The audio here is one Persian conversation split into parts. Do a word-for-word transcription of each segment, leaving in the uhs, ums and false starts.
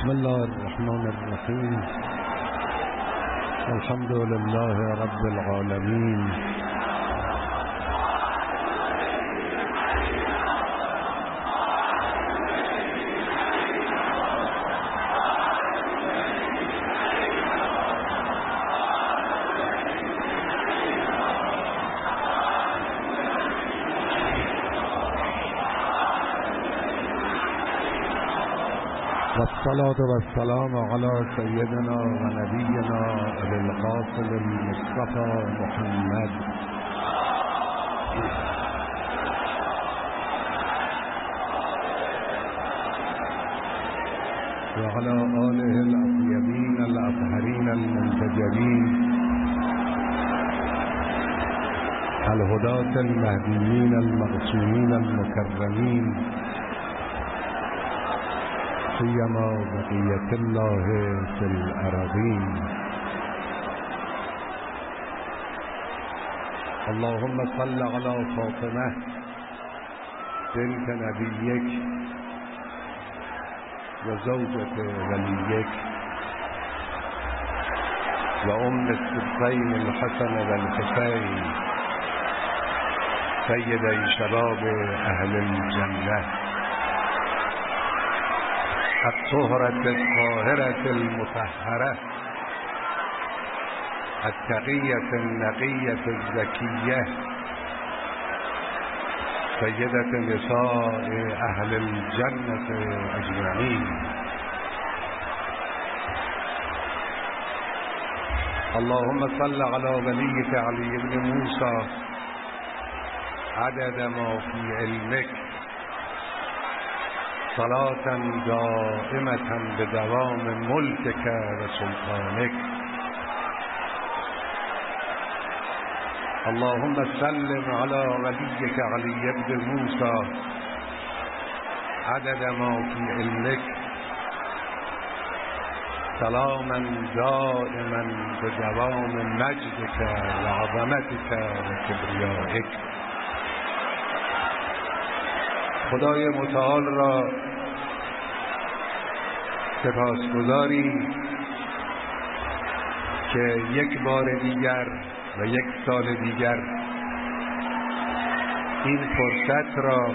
بسم الله الرحمن الرحيم. الحمد لله رب العالمين، والصلاة والسلام على سيدنا ونبينا أبي القاسم المصطفى محمد وعلى آله الأطيبين الأطهرين المنتجبين الهداة المهديين المعصومين المكرمين، سيما بقية الله في الأراضين. اللهم صل على فاطمة بنت نبيك وزوجة وليك وأم السبطين الحسن والحسين سيدي شباب أهل الجنة، الطهرة الطاهرة المطهرة التقية النقية الزكية سيدة نساء أهل الجنة أجمعين. اللهم صل على وليك علي بن موسى عدد ما في علمك، صلاة دائمة بدوام ملكك وسلطانك. اللهم سلم على وليك علي بن موسى عدد ما في علمك، سلاما دائما بدوام مجدك وعظمتك وكبریائک. خدای متعال را سپاسگزاری که یک بار دیگر و یک سال دیگر این فرصت را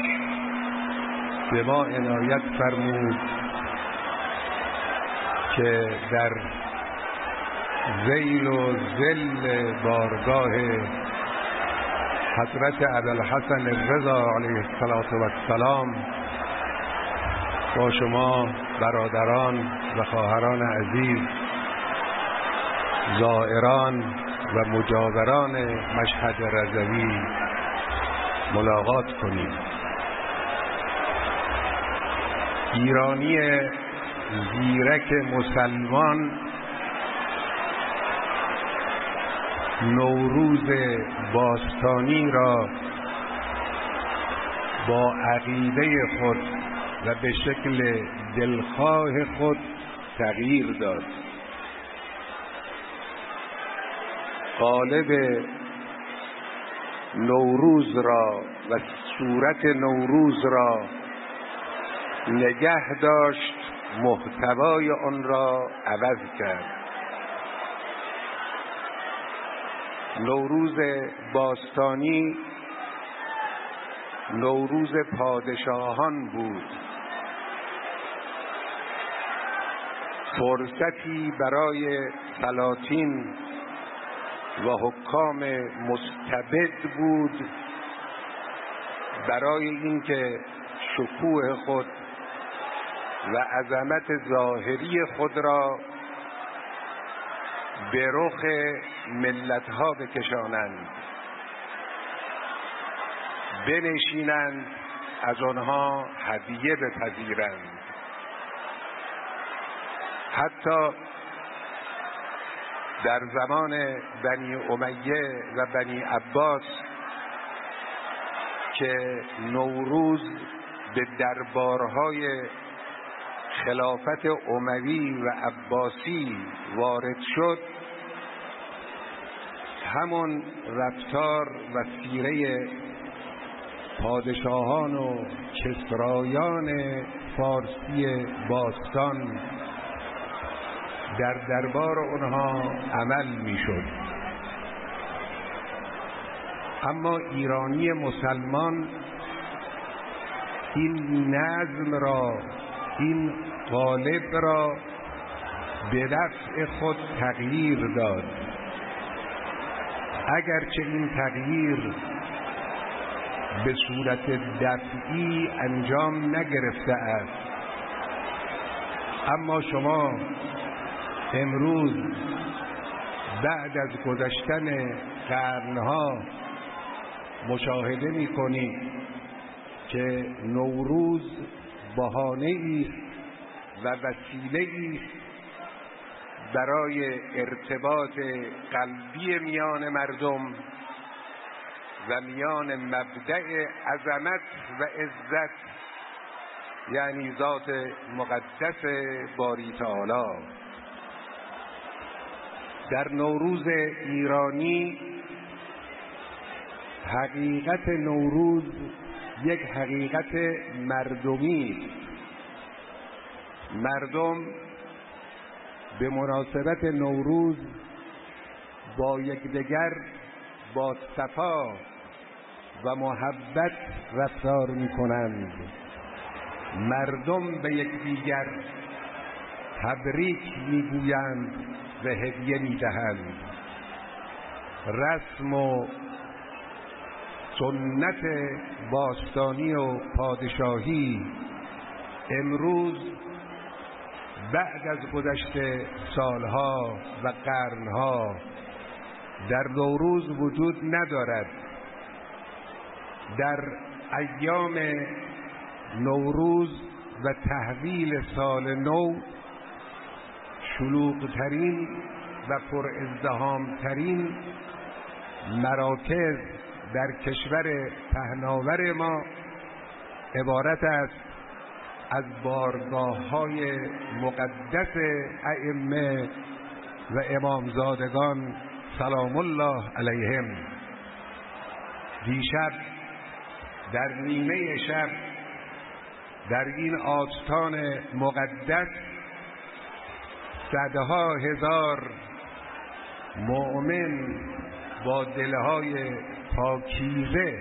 به ما عنایت فرمود که در ذیل و ظل بارگاه حضرت ابوالحسن الرضا علیه السلام با شما برادران و خواهران عزیز، زائران و مجاوران مشهد رضوی ملاقات کنیم. ایرانی زیرک مسلمان نوروز باستانی را با عقیده خود و به شکل دلخواه خود تغییر داد. قالب نوروز را و صورت نوروز را نگه داشت، محتوای آن را عوض کرد. نوروز باستانی نوروز پادشاهان بود، فرصتی برای سلاطین و حکام مستبد بود برای اینکه شکوه خود و عظمت ظاهری خود را به رخ ملت‌ها بکشانند، بنشینند، از آنها هدیه بپذیرند. حتی در زمان بنی امیه و بنی عباس که نوروز به دربارهای خلافت اموی و عباسی وارد شد، همون رفتار و سیره پادشاهان و کسرایان فارسی باستان در دربار آنها عمل میشد. اما ایرانی مسلمان این نظم را، این قالب را به نفع خود تغییر داد. اگرچه این تغییر به صورت دفعی انجام نگرفته است، اما شما امروز بعد از گذشتن قرنها مشاهده می‌کنید که نوروز بهانه‌ای و وسیله‌ای برای ارتباط قلبی میان مردم و میان مبدأ عظمت و عزت، یعنی ذات مقدس باری تعالی. در نوروز ایرانی حقیقت نوروز یک حقیقت مردمی است. مردم به مناسبت نوروز با یکدیگر با صفا و محبت رفتار می‌کنند. مردم به یکدیگر تبریک می‌گویند و هدیه می‌دهند. رسم و سنت باستانی و پادشاهی امروز بعد از گذشت سالها و قرنها در نوروز وجود ندارد. در ایام نوروز و تحویل سال نو شلوغ‌ترین و پر ازدحام‌ترین مراکز در کشور پهناور ما عبارت است از بارگاه‌های مقدس ائمه و امامزادگان سلام الله علیهم. دیشب در نیمه شب در این آستان مقدس صدها هزار مؤمن با دلهای پاکیزه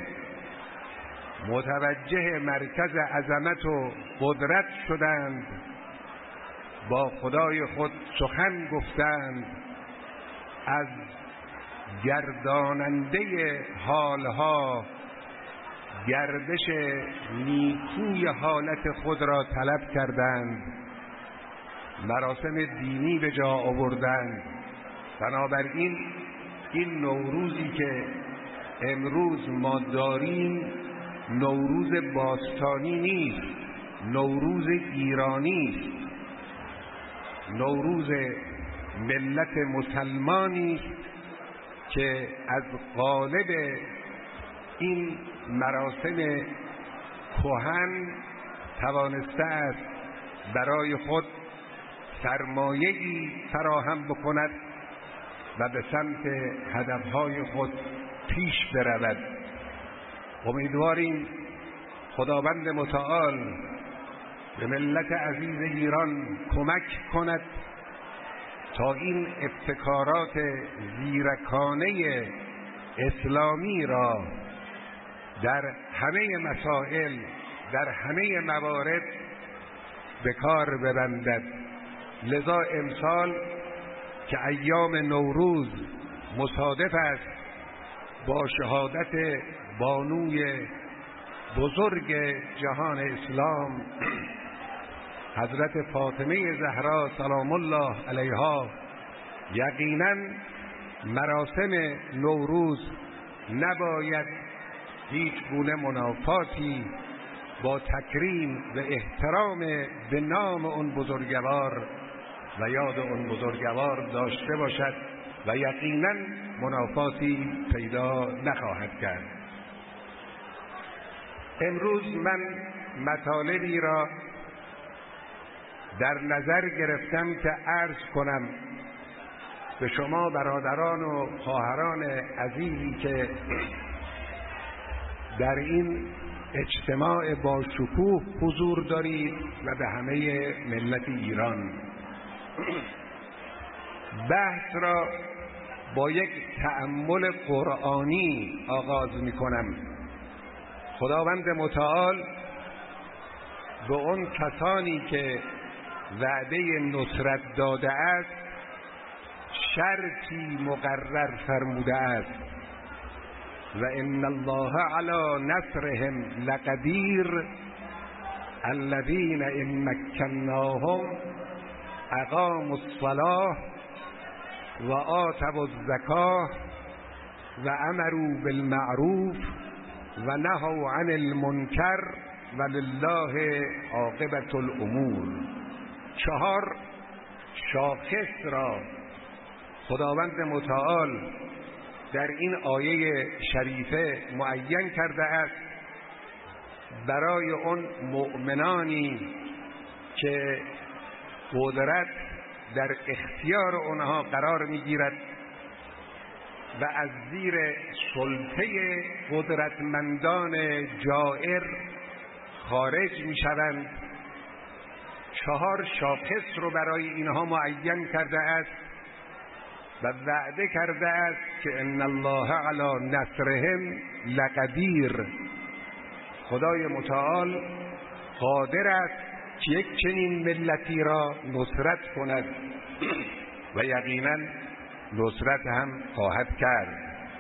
متوجه مرکز عظمت و قدرت شدند، با خدای خود سخن گفتند، از گرداننده حالها گردش نیکوی حالت خود را طلب کردند، مراسم دینی به جا آوردند. بنابراین این نوروزی که امروز ما داریم نوروز باستانی نیست، نوروز ایرانی است، نوروز ملت مسلمانی است که از قالب این مراسم کهن توانسته است برای خود سرمایه‌ای فراهم بکند و به سمت هدفهای خود پیش برود. امیدواریم خداوند متعال به ملت عزیز ایران کمک کند تا این ابتکارات زیرکانه اسلامی را در همه مسائل، در همه موارد به کار ببندد. لذا امسال که ایام نوروز مصادف است با شهادت بانوی بزرگ جهان اسلام حضرت فاطمه زهرا سلام الله علیها، یقینا مراسم نوروز نباید هیچ گونه منافاتی با تکریم و احترام به نام اون بزرگوار و یاد اون بزرگوار داشته باشد و یقینا منافاتی پیدا نخواهد کرد. امروز من مطالبی را در نظر گرفتم که عرض کنم به شما برادران و خواهران عزیزی که در این اجتماع با شکوه حضور دارید و به همه ملت ایران. بحث را با یک تأمل قرآنی آغاز می کنم. خداوند متعال به اون کسانی که وعده نصرت داده است شرطی مقرر فرموده است و ان الله علی نصرهم لقدیر الذین ان مکناهم اقاموا الصلاة و آتوا الزکاة و امروا بالمعروف و نهوا عن المنکر ولله عاقبة الامور. چهار شاخص را خداوند متعال در این آیه شریفه معین کرده است برای اون مؤمنانی که قدرت در اختیار آنها قرار میگیرد و از زیر سلطه قدرتمندان جائر خارج میشوند. چهار شاخص رو برای اینها معین کرده است و وعده کرده است که ان الله علی نصرهم لقدیر. خدای متعال قادر است که یک چنین ملتی را نصرت کند و یقینا نصرت هم خواهد کرد.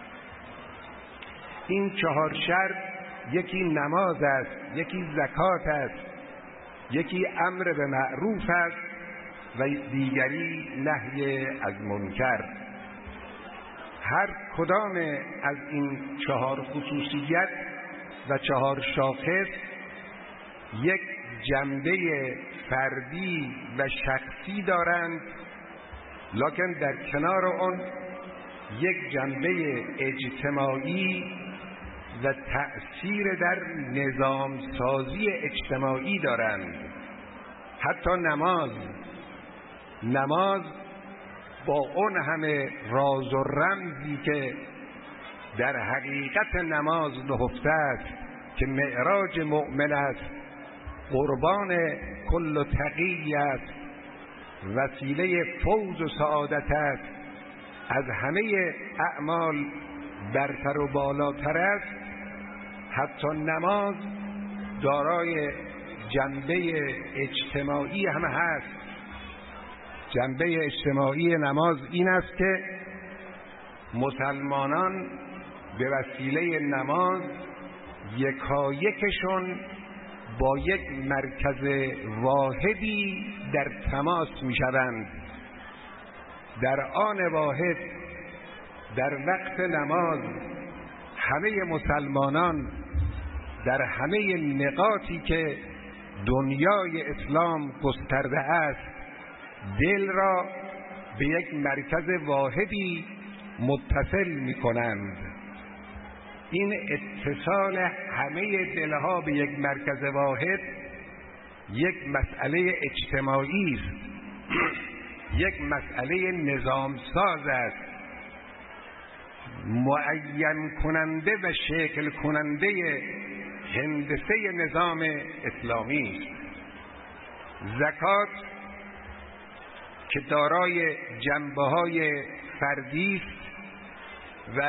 این چهار شرط یکی نماز است، یکی زکات است، یکی امر به معروف است و دیگری نهی از منکر. هر کدام از این چهار خصوصیت و چهار شاخص یک جنبه فردی و شخصی دارند، لکن در کنار آن یک جنبه اجتماعی و تأثیر در نظام سازی اجتماعی دارند. حتی نماز نماز با اون همه راز و رمزی که در حقیقت نماز نهفته است که معراج مؤمن است، قربان کل تقی است، وسیله فوز و سعادت است، از همه اعمال برتر و بالاتر است. حتی نماز دارای جنبه اجتماعی هم هست. جنبه اجتماعی نماز این است که مسلمانان به وسیله نماز یکایکشون با یک مرکز واحدی در تماس می شوند. در آن واحد در وقت نماز همه مسلمانان در همه نقاطی که دنیای اسلام گسترده است دل را به یک مرکز واحدی متصل می کنند. این اتصال همه دلها به یک مرکز واحد یک مسئله اجتماعی است، یک مسئله نظام ساز است، معین کننده و شکل کننده هندسه نظام اسلامی است. زکات که دارای جنبه‌های فردی است و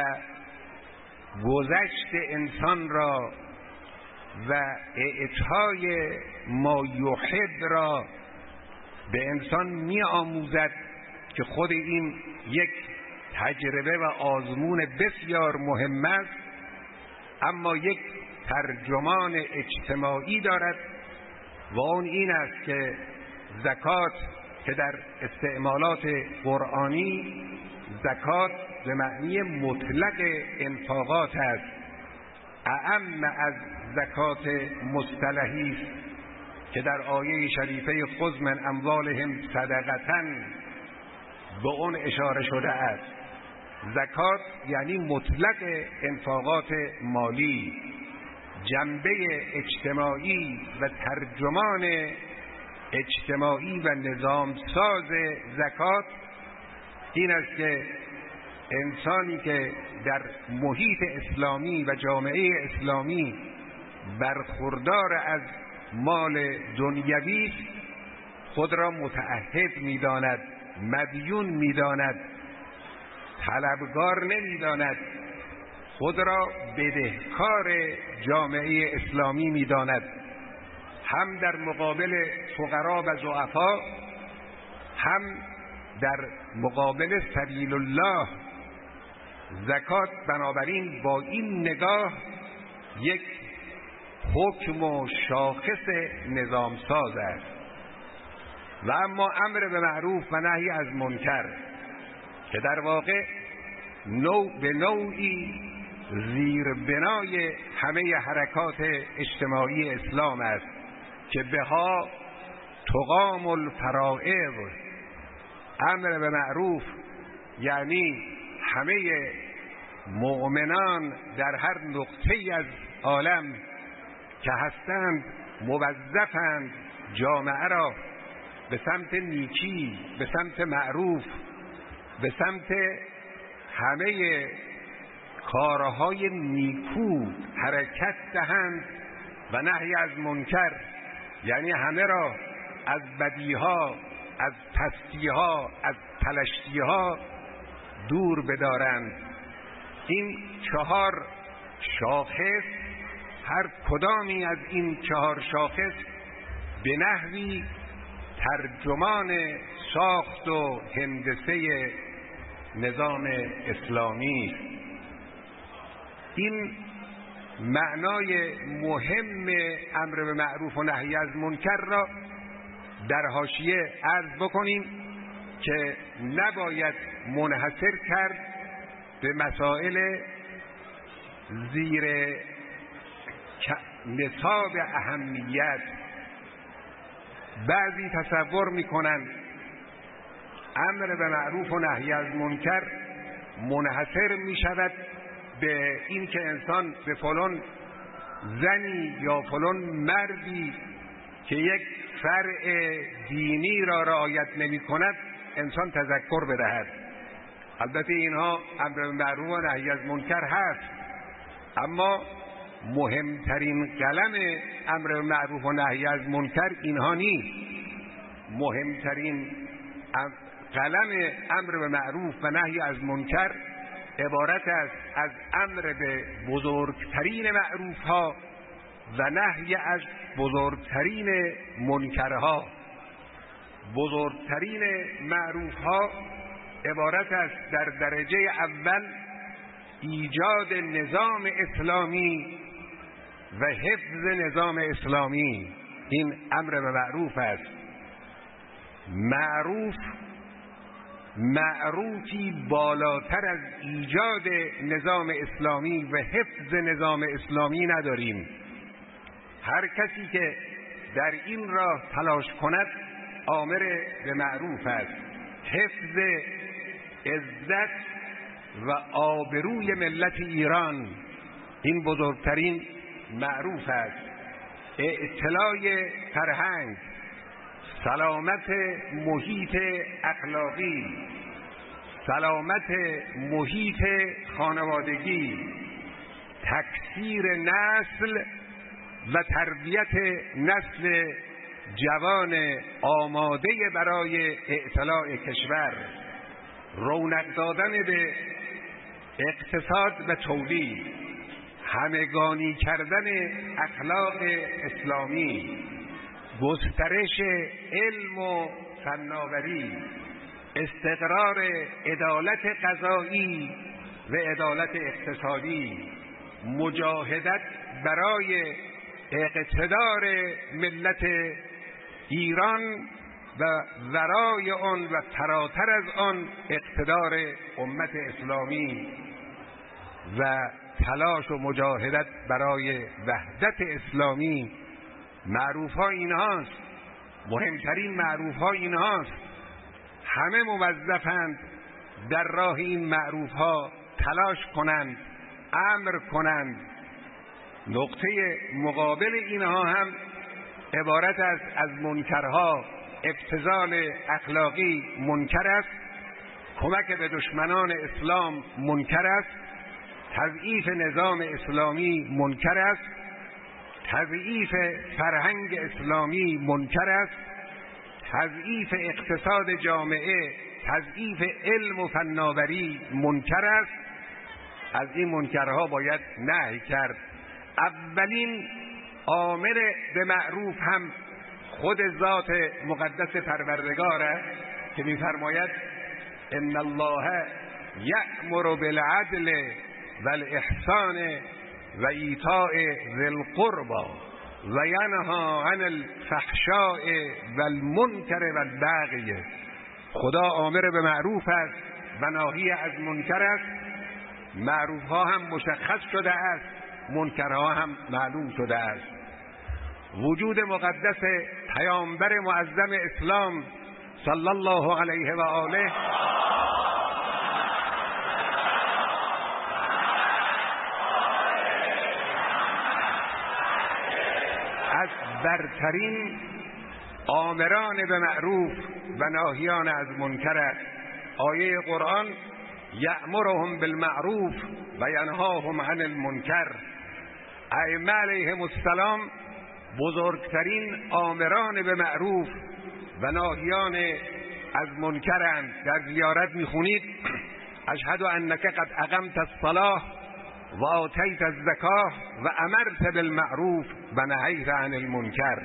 گذشت انسان را و اعطای ما یحب را به انسان می آموزد که خود این یک تجربه و آزمون بسیار مهم است، اما یک ترجمان اجتماعی دارد و اون این است که زکات که در استعمالات قرآنی زکات به معنی مطلق انفاقات است، اعم از زکات مصطلحی است که در آیه شریفه خذ من اموالهم صدقةً به اون اشاره شده است. زکات یعنی مطلق انفاقات مالی. جنبه اجتماعی و ترجمان اجتماعی و نظام ساز زکات این است که انسانی که در محیط اسلامی و جامعه اسلامی برخوردار از مال دنیوی خود را متعهد می‌داند، مدیون می‌داند، طلبگار نمی‌داند، خود را بدهکار جامعه اسلامی می‌داند، هم در مقابل فقرا و ضعفا، هم در مقابل سبیل الله. زکات بنابراین با این نگاه یک حکم و شاخص نظام ساز است. و اما امر به معروف و نهی از منکر که در واقع نوع به نوعی زیربنای همه حرکات اجتماعی اسلام است که بها تقام الفرائض. امر به معروف یعنی همه مؤمنان در هر نقطه‌ای از عالم که هستند موظفند جامعه را به سمت نیکی، به سمت معروف، به سمت همه کارهای نیکو حرکت دهند و نهی از منکر، یعنی همه را از بدیها، از پستیها، از پلشتیها دور بدارند. این چهار شاخص، هر کدامی از این چهار شاخص به نحوی ترجمان ساخت و هندسه نظام اسلامی. این معنای مهم امر به معروف و نهی از منکر را در حاشیه عرض بکنیم که نباید منحصر کرد به مسائل زیر نصاب اهمیت. بعضی تصور میکنن امر به معروف و نهی از منکر منحصر میشود به این که انسان به فلان زنی یا فلان مردی که یک فرع دینی را رعایت نمی کند انسان تذکر بدهد. البته اینها امر به معروف و نهی از منکر هست، اما مهمترین قلم امر به معروف و نهی از منکر اینها نیست. مهمترین قلم امر به معروف و نهی از منکر عبارت است از امر به بزرگترین معروف ها و نهی از بزرگترین منکرها. بزرگترین معروف ها عبارت است در درجه اول ایجاد نظام اسلامی و حفظ نظام اسلامی. این امر به معروف است. معروف معروفی بالاتر از ایجاد نظام اسلامی و حفظ نظام اسلامی نداریم. هر کسی که در این راه تلاش کند آمر به معروف است. حفظ عزت و آبروی ملت ایران این بزرگترین معروف است. اطلاع فرهنگ، سلامت محیط اخلاقی، سلامت محیط خانوادگی، تکثیر نسل و تربیت نسل جوان آماده برای اطلاع کشور، رونق دادن به اقتصاد و تولید، همگانی کردن اخلاق اسلامی، گسترش علم و فناوری، استقرار عدالت قضایی و عدالت اقتصادی، مجاهدت برای اقتدار ملت ایران و ورای آن و فراتر از آن اقتدار امت اسلامی و تلاش و مجاهدت برای وحدت اسلامی. معروف ها اینهاست، مهمترین معروف ها اینهاست. همه موظفند در راه این معروف ها تلاش کنند، امر کنند. نقطه مقابل اینها هم عبارت است از منکرها. ابتذال اخلاقی منکر است، کمک به دشمنان اسلام منکر است، تضعیف نظام اسلامی منکر است، تضعیف فرهنگ اسلامی منکر است، تضعیف اقتصاد جامعه، تضعیف علم و فناوری منکر است. از این منکرها باید نهی کرد. اولین آمر به معروف هم خود ذات مقدس پروردگار است که می‌فرماید ان الله یأمر بالعدل والاحسان و ایتاء ذی القربى و ینهی عن الفحشاء والمنکر والبغی. خدا آمر به معروف است و ناهی از منکر است. معروف ها هم مشخص شده است، منکرها هم معلوم شده است. وجود مقدس پیامبر معظم اسلام صلی الله علیه و آله از برترین آمران به معروف و ناهیان از منکر است. آیه قرآن یأمرهم بالمعروف و ینهاهم عن المنکر. ائمه علیهم السلام بزرگترین آمران به معروف و ناهیان از منکرند. در زیارت میخونید اشهد انک قد اقمت الصلاة و آتیت الزکاة و امرت بالمعروف و نهیت عن المنکر.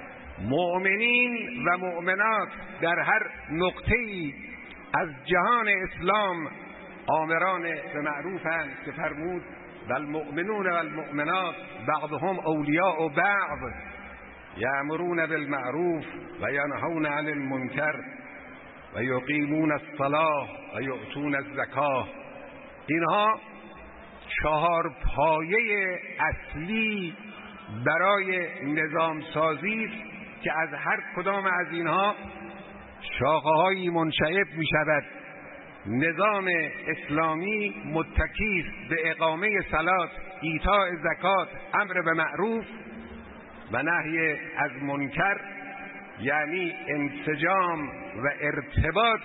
مؤمنین و مؤمنات در هر نقطه‌ای از جهان اسلام آمران به معروفند که فرمود والمؤمنون والمؤمنات بعضهم اولیاء بعض یأمرون بالمعروف و ینهون عن المنکر و یقیمون الصلاة و یؤتون الزکاة. اینها چهار پایه اصلی برای نظام سازی است که از هر کدام از اینها شاخه‌هایی منشعب می شود. نظام اسلامی متکی است به اقامه صلات، ایتاء زکات، امر به معروف و نهی از منکر، یعنی انسجام و ارتباط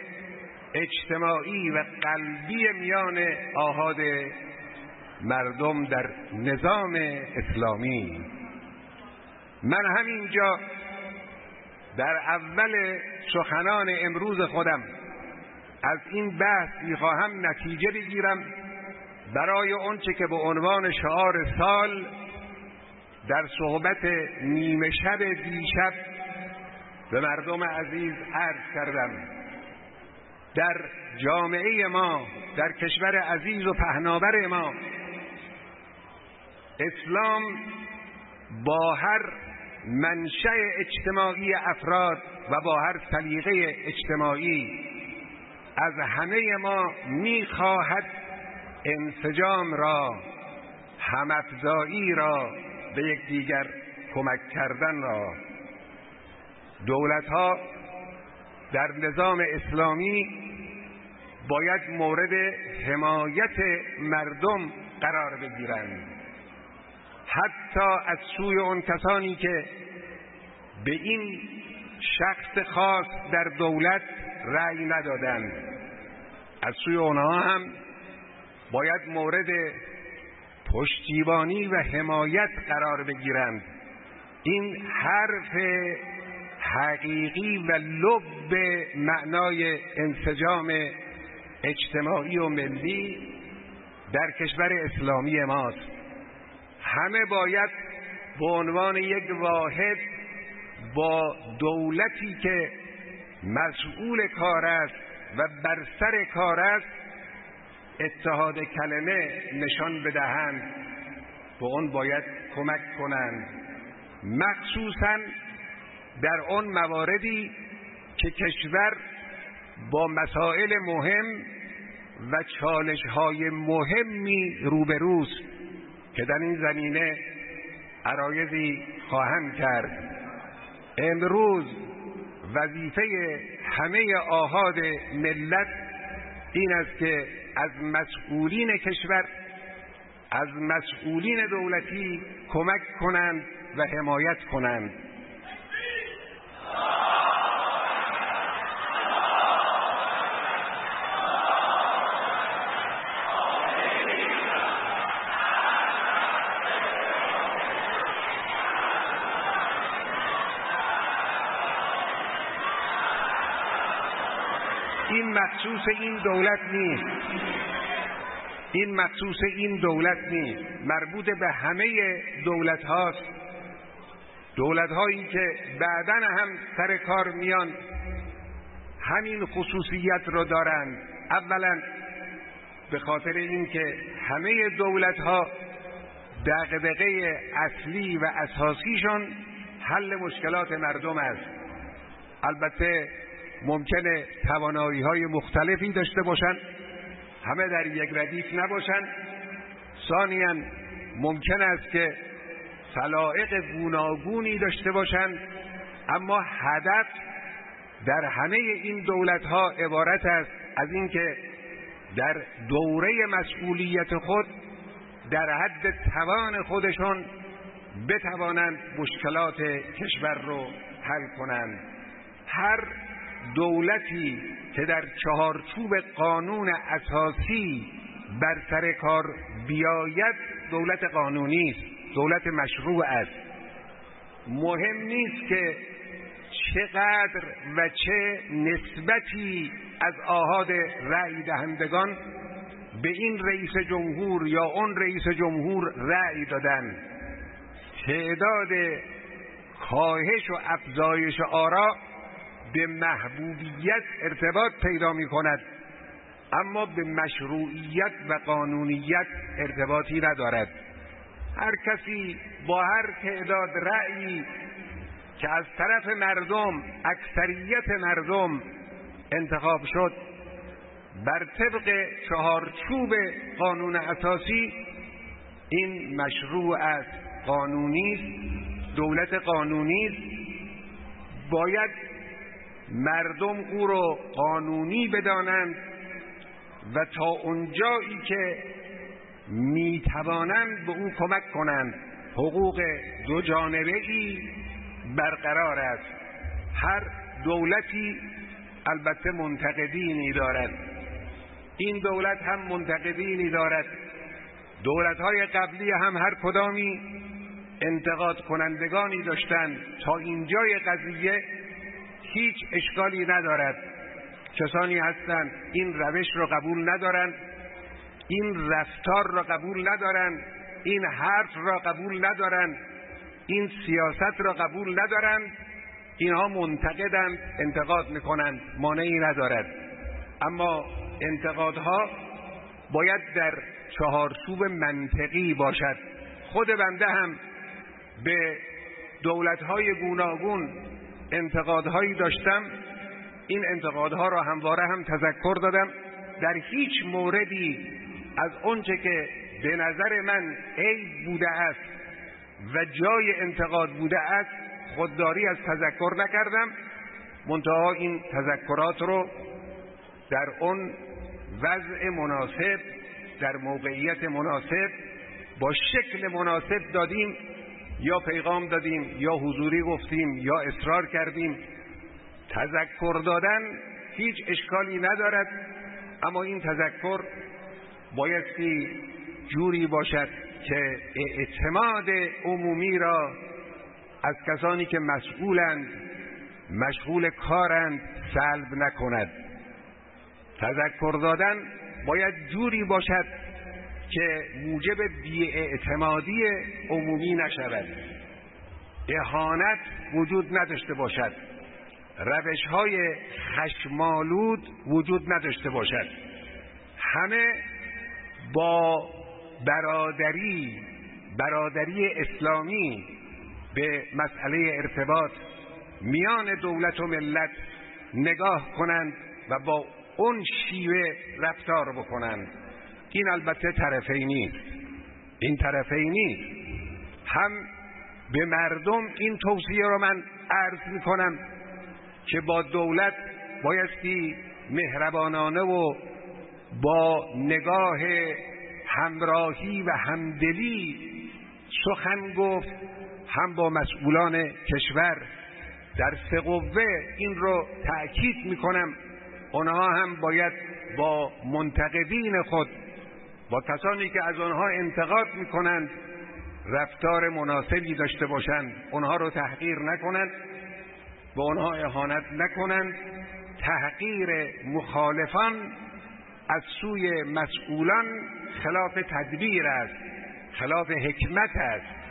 اجتماعی و قلبی میان آحاد مردم در نظام اسلامی. من همینجا در اول سخنان امروز خودم از این بحث میخواهم نتیجه بگیرم برای آنچه که به عنوان شعار سال در صحبت نیمه شب دیشب به مردم عزیز عرض کردم. در جامعه ما، در کشور عزیز و پهناور ما، اسلام با هر منشأ اجتماعی افراد و با هر سلیقه اجتماعی از همه ما میخواهد انسجام را، همافزایی را، به یکدیگر کمک کردن را. دولت‌ها در نظام اسلامی باید مورد حمایت مردم قرار بگیرند، حتی از سوی اون کسانی که به این شخص خاص در دولت رأی ندادند. از سوی اونها هم باید مورد پشتیبانی و حمایت قرار بگیرند. این حرف حقیقی و لب معنای انسجام اجتماعی و ملی در کشور اسلامی ماست. همه باید به عنوان یک واحد با دولتی که مسئول کار است و بر سر کار است اتحاد کلمه نشان بدهند، به اون باید کمک کنند، مخصوصاً در اون مواردی که کشور با مسائل مهم و چالش‌های مهمی روبروست که در این زمینه عرایضی خواهم کرد. امروز وظیفه همه آحاد ملت این است که از مسئولین کشور، از مسئولین دولتی کمک کنند و حمایت کنند. این مخصوص این دولت نیست، این مخصوص این دولت نیست، مربوط به همه دولت هاست. دولت هایی که بعداً هم سر کار میان همین خصوصیت رو دارند. اولا به خاطر اینکه همه دولت ها دغدغه اصلی و اساسیشون حل مشکلات مردم است. البته ممکنه توانایی های مختلفی داشته باشند، همه در یک ردیف نباشند. ثانیاً ممکن است که سلایق گوناگونی داشته باشند، اما هدف در همه این دولت ها عبارت است از اینکه در دوره مسئولیت خود در حد توان خودشون بتوانند مشکلات کشور رو حل کنند. هر دولتی که در چهارچوب قانون اساسی بر سر کار بیاید دولت قانونی است، دولت مشروع است. مهم نیست که چقدر و چه نسبتی از آحاد رأی دهندگان به این رئیس جمهور یا اون رئیس جمهور رأی دادن. تعداد کاهش و افزایش آرا به محبوبیت ارتباط پیدا می کند، اما به مشروعیت و قانونیت ارتباطی ندارد. هر کسی با هر تعداد رأیی که از طرف مردم، اکثریت مردم انتخاب شد، بر طبق چهارچوب قانون اساسی این مشروع است، قانونی است، دولت قانونی است. باید مردم او رو قانونی بدانند و تا اونجایی که میتوانند به او کمک کنند. حقوق دو جانبه‌ای برقرار است. هر دولتی البته منتقدینی دارد، این دولت هم منتقدینی دارد. دولت‌های قبلی هم هر کدامی انتقاد کنندگانی داشتند. تا اینجای قضیه هیچ اشکالی ندارد. کسانی هستند این روش رو قبول ندارند، این رفتار را قبول ندارند، این حرف را قبول ندارند، این سیاست را قبول ندارند. اینها منتقدند، انتقاد میکنند، مانعی ندارد. اما انتقادها باید در چهارچوب منطقی باشد. خود بنده هم به دولت‌های گوناگون انتقادهایی داشتم. این انتقادها را همواره هم تذکر دادم. در هیچ موردی از اونچه که به نظر من عیب بوده است و جای انتقاد بوده است خودداری از تذکر نکردم. منتها این تذکرات رو در اون وضع مناسب، در موقعیت مناسب، با شکل مناسب دادیم، یا پیغام دادیم، یا حضوری گفتیم، یا اصرار کردیم. تذکر دادن هیچ اشکالی ندارد، اما این تذکر بایستی جوری باشد که اعتماد عمومی را از کسانی که مسئولند، مشغول کارند، سلب نکند. تذکر دادن باید جوری باشد که موجب بی‌اعتمادی عمومی نشود، اهانت وجود نداشته باشد، روش‌های خشم‌آلود وجود نداشته باشد. همه با برادری برادری اسلامی به مسئله ارتباط میان دولت و ملت نگاه کنند و با اون شیوه رفتار بکنند. این البته طرفی نیست، این طرفی نیست. هم به مردم این توصیه رو من عرض میکنم که با دولت بایستی مهربانانه و با نگاه همراهی و همدلی سخن گفت. هم با مسئولان کشور در سه قوه این رو تأکید میکنم. اونها هم باید با منتقدین خود، با کسانی که از آنها انتقاد میکنند، رفتار مناسبی داشته باشند. اونها رو تحقیر نکنند، به اونها اهانت نکنند، تحقیر مخالفان از سوی مسئولان خلاف تدبیر است، خلاف حکمت است.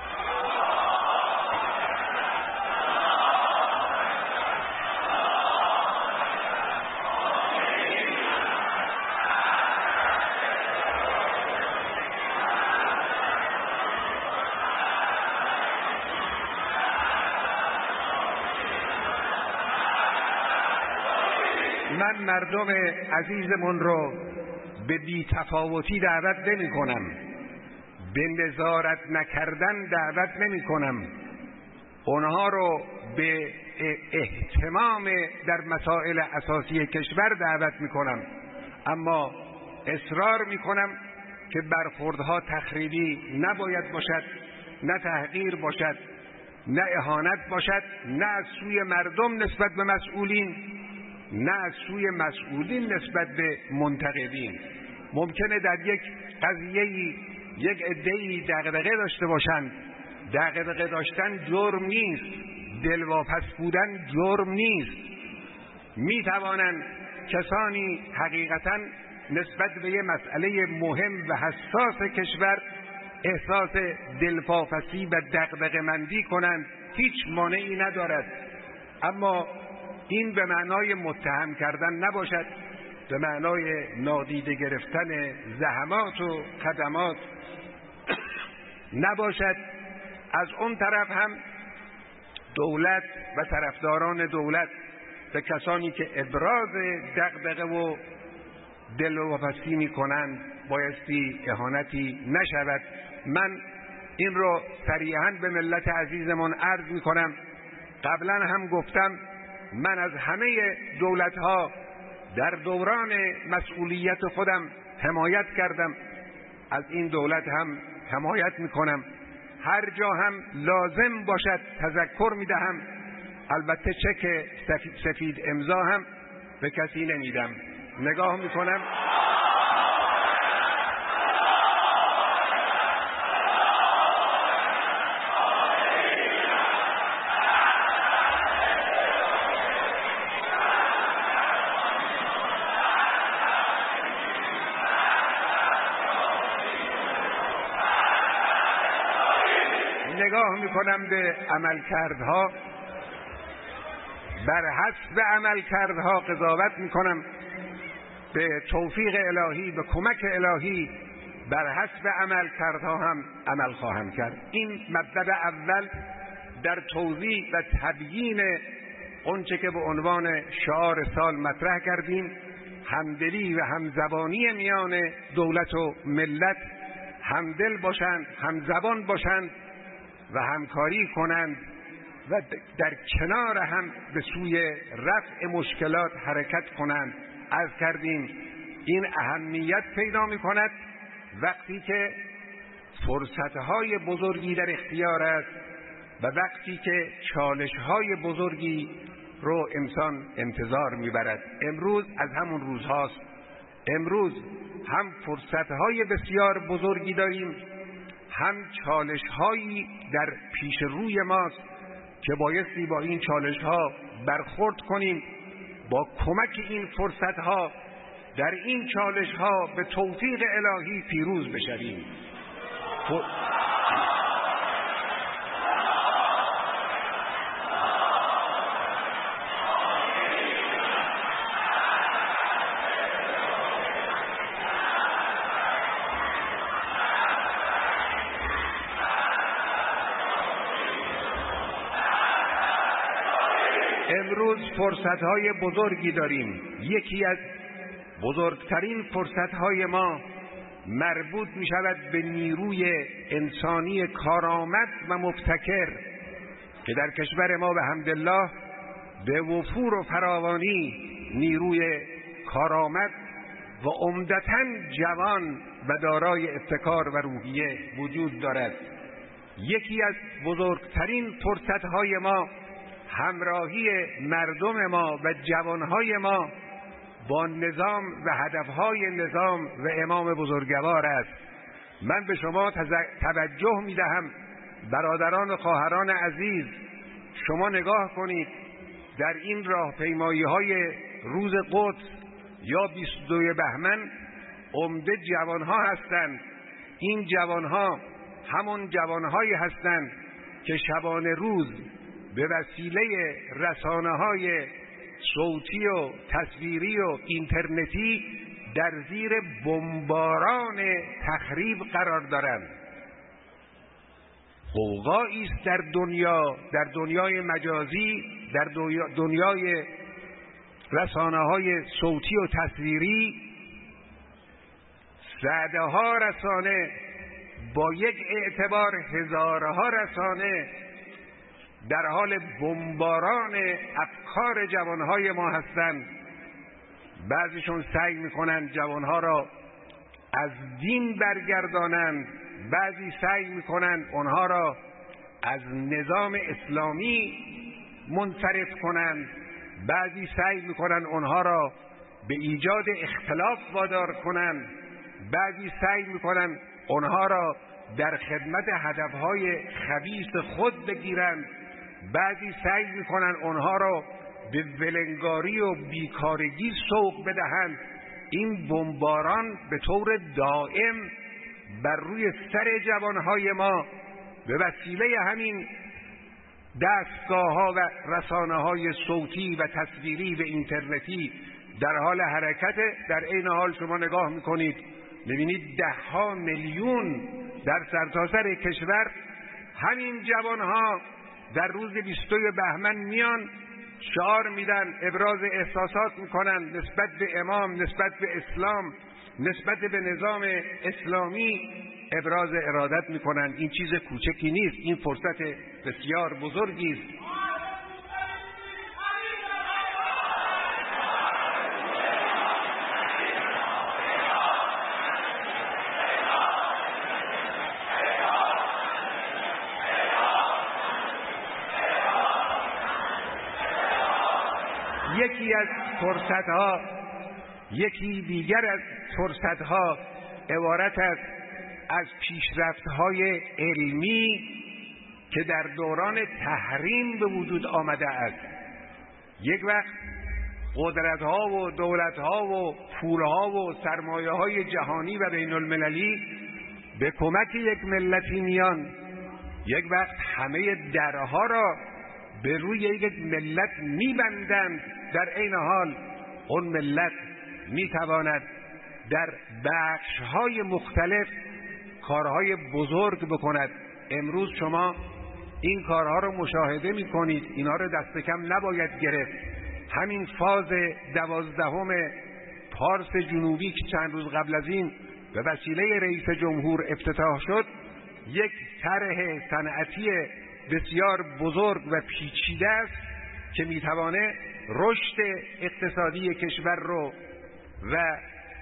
من مردم عزیزمون رو به بی‌تفاوتی دعوت نمی کنم، به نظارت نکردن دعوت نمی کنم، اونها رو به اهتمام در مسائل اساسی کشور دعوت می کنم، اما اصرار می کنم که برخوردها تخریبی نباید باشد، نه تحقیر باشد، نه اهانت باشد، نه از سوی مردم نسبت به مسئولین، نه از سوی مسئولین نسبت به منتقدین. ممکنه در یک قضیه‌ای یک عده‌ای دغدغه داشته باشند. دغدغه داشتن جرم نیست، دلواپس بودن جرم نیست. می توانند کسانی حقیقتاً نسبت به یه مسئله مهم و حساس کشور احساس دلواپسی و دغدغه مندی کنند، هیچ مانعی ندارد، اما این به معنای متهم کردن نباشد، به معنای نادیده گرفتن زحمات و خدمات نباشد. از اون طرف هم دولت و طرفداران دولت به کسانی که ابراز دغدغه و دلواپسی می‌کنند بایستی اهانتی نشود. من این رو صریحاً به ملت عزیزمون عرض می‌کنم. قبلا هم گفتم من از همه دولت‌ها در دوران مسئولیت خودم حمایت کردم، از این دولت هم حمایت میکنم. هر جا هم لازم باشد تذکر میدهم، البته چک سفید امضا هم به کسی نمیدم. نگاه میکنم نگاه میکنم به عملکردها، بر حسب عملکردها قضاوت میکنم، به توفیق الهی، به کمک الهی بر حسب عملکردها هم عمل خواهم کرد. این مطلب اول در توضیح و تبیین اونچه که به عنوان شعار سال مطرح کردیم، همدلی و همزبانی میان دولت و ملت، همدل باشند، همزبان باشند و همکاری کنند و در کنار هم به سوی رفع مشکلات حرکت کنند. عرض کردیم این اهمیت پیدا می کند وقتی که فرصتهای بزرگی در اختیار است و وقتی که چالشهای بزرگی رو انسان انتظار می برد. امروز از همون روزهاست. امروز هم فرصتهای بسیار بزرگی داریم، هم چالش‌هایی در پیش روی ماست که بایستی با این چالش‌ها برخورد کنیم، با کمک این فرصت‌ها در این چالش‌ها به توفیق الهی پیروز بشویم. امروز فرصت‌های بزرگی داریم. یکی از بزرگترین فرصت‌های ما مربوط می‌شود به نیروی انسانی کارآمد و مبتکر که در کشور ما به حمدالله به وفور و فراوانی نیروی کارآمد و عمدتاً جوان و دارای ابتکار و روحیه وجود دارد. یکی از بزرگترین فرصت‌های ما همراهی مردم ما و جوانهای ما با نظام و هدفهای نظام و امام بزرگوار است. من به شما توجه میدهم برادران و خواهران عزیز، شما نگاه کنید در این راهپیمایی های روز قدس یا بیست و دوم بهمن عمده جوانها هستند. این جوانها همون جوانهایی هستند که شبانه روز به وسیله رسانه‌های صوتی و تصویری و اینترنتی در زیر بمباران تخریب قرار دارند. غوغایی است در دنیا، در دنیای مجازی، در دنیای رسانه‌های صوتی و تصویری. صدها رسانه با یک اعتبار هزارها رسانه در حال بمباران افکار جوانهای ما هستند. بعضیشون سعی میکنن جوانها را از دین برگردانند، بعضی سعی میکنن اونها را از نظام اسلامی منصرف کنند، بعضی سعی میکنن اونها را به ایجاد اختلاف وادار کنند، بعضی سعی میکنن اونها را در خدمت هدفهای خبیث خود بگیرند، بعضی سعی میکنن اونها را به ولنگاری و بیکارگی سوق بدهند. این بمباران به طور دائم بر روی سر جوانهای ما به وسیله همین دستگاه‌ها و رسانه‌های صوتی و تصویری و اینترنتی در حال حرکت. در عین حال شما نگاه میکنید میبینید ده ها میلیون در سرتاسر کشور همین جوانها در روز بیست و دوم بهمن میان شعار میدن، ابراز احساسات میکنن نسبت به امام، نسبت به اسلام، نسبت به نظام اسلامی ابراز ارادت میکنن. این چیز کوچکی نیست، این فرصت بسیار بزرگی است. یکی از فرصتها یکی دیگر از فرصتها عبارت است از پیشرفت‌های علمی که در دوران تحریم به وجود آمده است. یک وقت قدرت‌ها و دولت‌ها و پول‌ها و سرمایه‌های جهانی و بین المللی به کمک یک ملتی میان، یک وقت همه درها را به روی یک ملت میبندند. در عین حال اون ملت میتواند در بخش‌های مختلف کارهای بزرگ بکند. امروز شما این کارها رو مشاهده میکنید، اینا رو دست کم نباید گرفت. همین فاز دوازدهم پارس جنوبی که چند روز قبل از این به وسیله رئیس جمهور افتتاح شد، یک طرح صنعتی بسیار بزرگ و پیچیده است که میتوانه رشد اقتصادی کشور رو و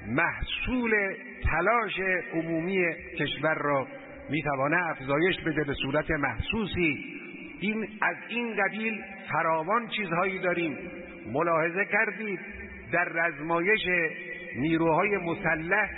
محصول تلاش عمومی کشور رو میتوانه افزایش بده به صورت محسوسی. این از این قبیل فراوان چیزهایی داریم. ملاحظه کردید در رزمایش نیروهای مسلح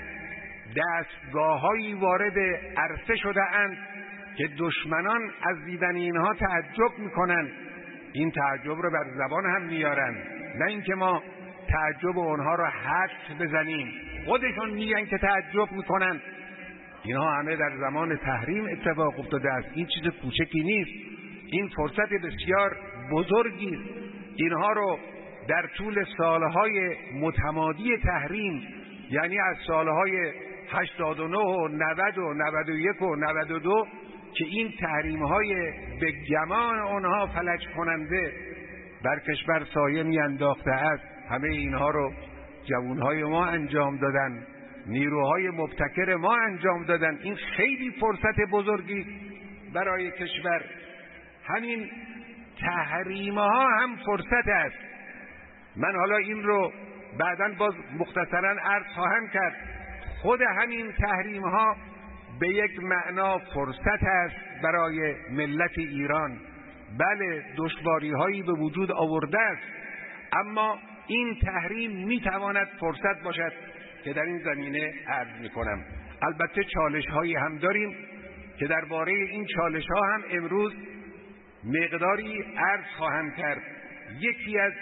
دستگاه‌هایی وارد عرصه شده اند که دشمنان از دیدن اینها تعجب میکنن. این تعجب رو بر زبان هم میارن، نه اینکه ما تعجب اونها رو حدس بزنیم، خودشون میگن که تعجب میکنن. اینها همه در زمان تحریم اتفاق افتاده است. این چیز کوچکی نیست، این فرصت بسیار بزرگی است. اینها رو در طول سالهای متمادی تحریم، یعنی از سالهای هشتاد و نه و نود و نود و یک و نود و دو که این تحریم‌های به گمان آنها فلج کننده بر کشور سایه میانداخته است، همه اینها رو جوانهای ما انجام دادن، نیروهای مبتکر ما انجام دادن. این خیلی فرصت بزرگی برای کشور. همین تحریم‌ها هم فرصت است. من حالا این رو بعداً باز مختصراً عرض خواهم کرد. خود همین تحریم‌ها به یک معنا فرصت است برای ملت ایران. بله دشواری‌هایی به وجود آورده است، اما این تحریم میتواند فرصت باشد که در این زمینه عرض میکنم. البته چالش‌هایی هم داریم که درباره این چالش‌ها هم امروز مقداری عرض خواهم کرد. یکی از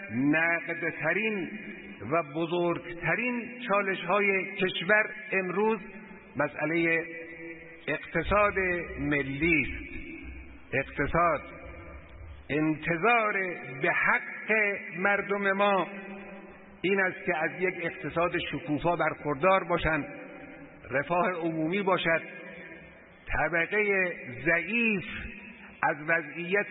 نقدترین و بزرگترین چالش‌های کشور امروز مسئله اقتصاد ملی است. اقتصاد، انتظار به حق مردم ما این است که از یک اقتصاد شکوفا برخوردار باشند، رفاه عمومی باشد، طبقه ضعیف از وضعیت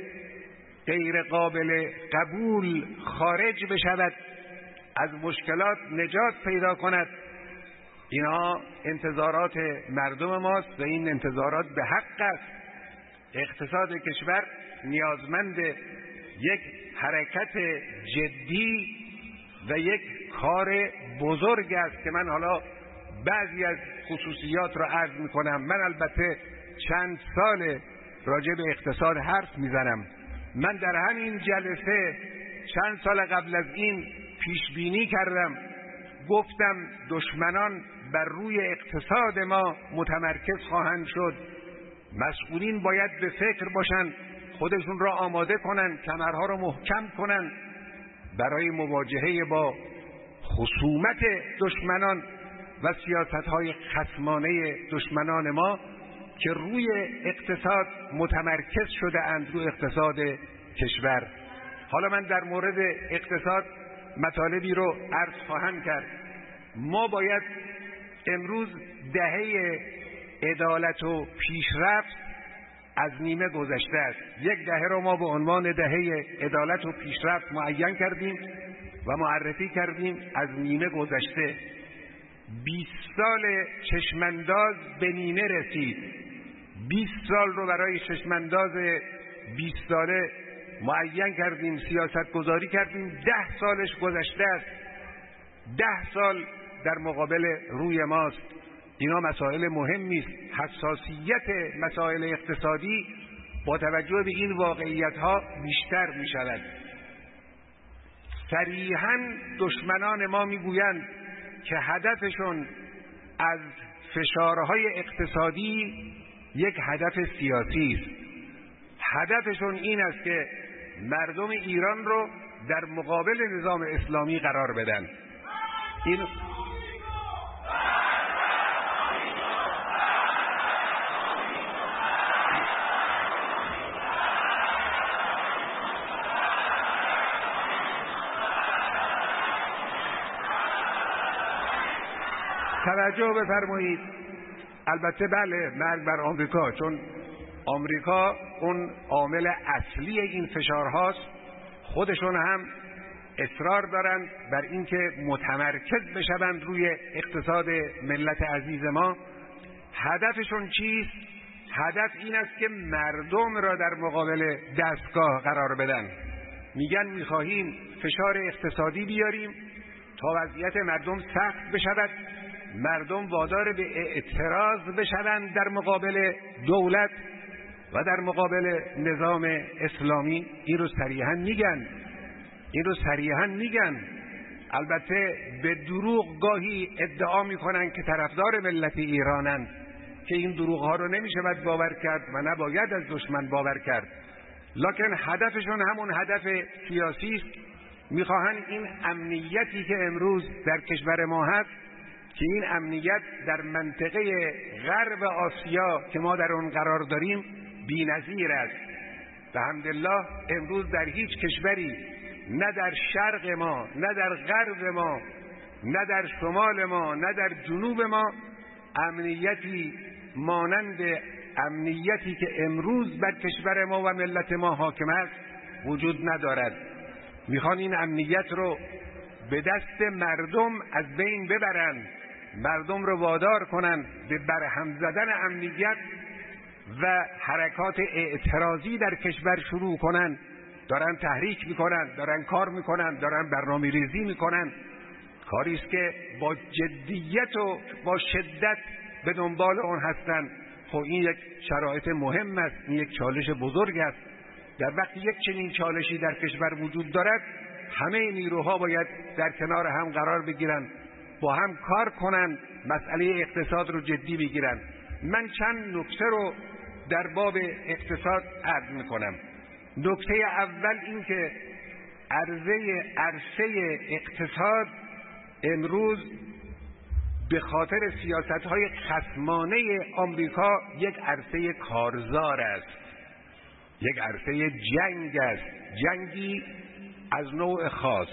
غیر قابل قبول خارج بشود، از مشکلات نجات پیدا کند. اینها انتظارات مردم ماست و این انتظارات به حق است. اقتصاد کشور نیازمند یک حرکت جدی و یک کار بزرگ است که من حالا بعضی از خصوصیات را عرض میکنم. من البته چند سال راجع به اقتصاد حرف میزنم. من در همین جلسه چند سال قبل از این پیش بینی کردم، گفتم دشمنان بر روی اقتصاد ما متمرکز خواهند شد. مسئولین باید به فکر باشند، خودشون را آماده کنند، کمرها را محکم کنند برای مواجهه با خصومت دشمنان و سیاست‌های خصمانه دشمنان ما که روی اقتصاد متمرکز شده اند، روی اقتصاد کشور. حالا من در مورد اقتصاد مطالبی رو عرض خواهم کرد. ما باید امروز دهه عدالت و پیشرفت از نیمه گذشته است. یک دهه رو ما به عنوان دهه عدالت و پیشرفت معین کردیم و معرفی کردیم، از نیمه گذشته. بیست سال چشمانداز به نیمه رسید. بیست سال رو برای چشمانداز بیست ساله معین کردیم، سیاست گذاری کردیم. ده سالش گذشته است. ده سال در مقابل روی ماست. اینا مسائل مهمی است. حساسیت مسائل اقتصادی با توجه به این واقعیت ها بیشتر می شود. صریحاً دشمنان ما می گویند که هدفشون از فشارهای اقتصادی یک هدف سیاسی است. هدفشون این است که مردم ایران رو در مقابل نظام اسلامی قرار بدن. این توجه بفرمایید. البته بله، مرگ بر آمریکا، چون آمریکا اون عامل اصلی این فشارهاست. خودشون هم اصرار دارند بر اینکه متمرکز بشوند روی اقتصاد ملت عزیز ما. هدفشون چیست؟ هدف این است که مردم را در مقابل دستگاه قرار بدن. میگن میخواهیم فشار اقتصادی بیاریم تا وضعیت مردم سخت بشود، مردم وادار به اعتراض بشوند در مقابل دولت و در مقابل نظام اسلامی. این رو صریحاً میگن. این رو صریحاً میگن. البته به دروغ گاهی ادعا میکنن که طرفدار ملت ایرانن، که این دروغ ها رو نمیشود باور کرد و نباید از دشمن باور کرد. لکن هدفشون همون هدف سیاسی است. میخواهن این امنیتی که امروز در کشور ما هست، که این امنیت در منطقه غرب آسیا که ما در اون قرار داریم بی‌نظیر است. الحمدلله امروز در هیچ کشوری، نه در شرق ما، نه در غرب ما، نه در شمال ما، نه در جنوب ما، امنیتی مانند امنیتی که امروز بر کشور ما و ملت ما حاکم است وجود ندارد. میخوان این امنیت رو به دست مردم از بین ببرن، مردم رو وادار کنن به برهم زدن امنیت و حرکات اعتراضی در کشور شروع کنن. دارن تحریک میکنن، دارن کار میکنن، دارن برنامه ریزی میکنن. کاری است که با جدیت و با شدت به دنبال اون هستن. خب این یک شرایط مهم است، این یک چالش بزرگ است. در وقتی یک چنین چالشی در کشور وجود دارد، همه نیروها باید در کنار هم قرار بگیرن، با هم کار کنن، مسئله اقتصاد رو جدی بگیرن. من چند نکته رو در باب اقتصاد عرض میکنم. نکته اول این که عرضه عرصه اقتصاد امروز به خاطر سیاست‌های خصمانه آمریکا یک عرصه کارزار است، یک عرصه جنگ است، جنگی از نوع خاص.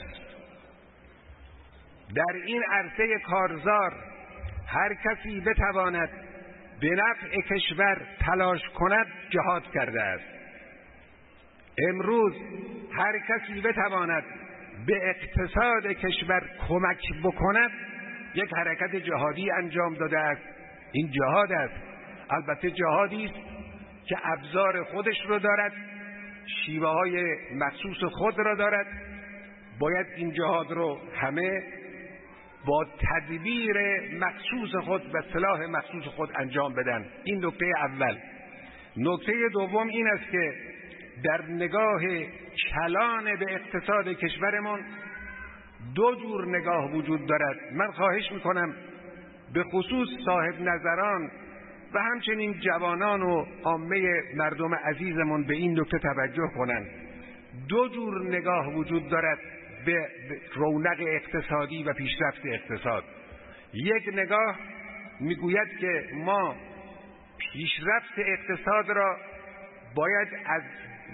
در این عرصه کارزار هر کسی بتواند به نفع کشور تلاش کند جهاد کرده است. امروز هر کسی بتواند به اقتصاد کشور کمک بکند یک حرکت جهادی انجام داده است. این جهاد است، البته جهادی است که ابزار خودش رو دارد، شیوه های مخصوص خود را دارد. باید این جهاد رو همه با تدبیر مخصوص خود و سلاح مخصوص خود انجام بدن. این نکته اول. نکته دوم این است که در نگاه کلان به اقتصاد کشورمان دو جور نگاه وجود دارد. من خواهش میکنم به خصوص صاحب نظران و همچنین جوانان و عامه مردم عزیزمون به این نکته توجه کنند. دو جور نگاه وجود دارد به رونق اقتصادی و پیشرفت اقتصاد. یک نگاه میگوید که ما پیشرفت اقتصاد را باید از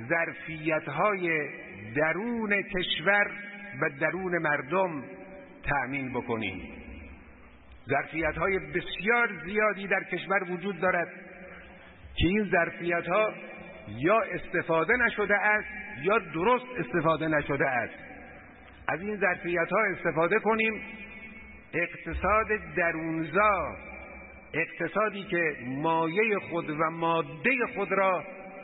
ظرفیت‌های درون کشور و درون مردم تأمین بکنیم. ظرفیت‌های بسیار زیادی در کشور وجود دارد که این ظرفیت‌ها یا استفاده نشده است یا درست استفاده نشده است. از این ظرفیت‌ها استفاده کنیم. اقتصاد درونزا، اقتصادی که مایه خود و ماده خود را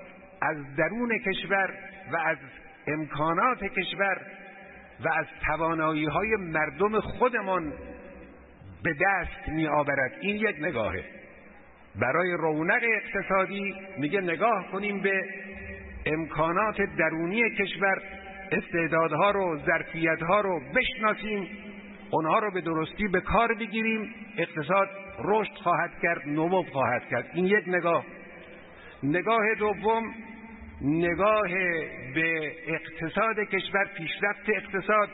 از درون کشور و از امکانات کشور و از توانایی‌های مردم خودمان به دست می آورد. این یک نگاهه. برای رونق اقتصادی میگه نگاه کنیم به امکانات درونی کشور، استعدادها رو، ظرفیت‌ها رو بشناسیم، اونها رو به درستی به کار بگیریم، اقتصاد رشد خواهد کرد، نمو خواهد کرد. این یک نگاه. نگاه دوم، نگاه به اقتصاد کشور، پیشرفت اقتصاد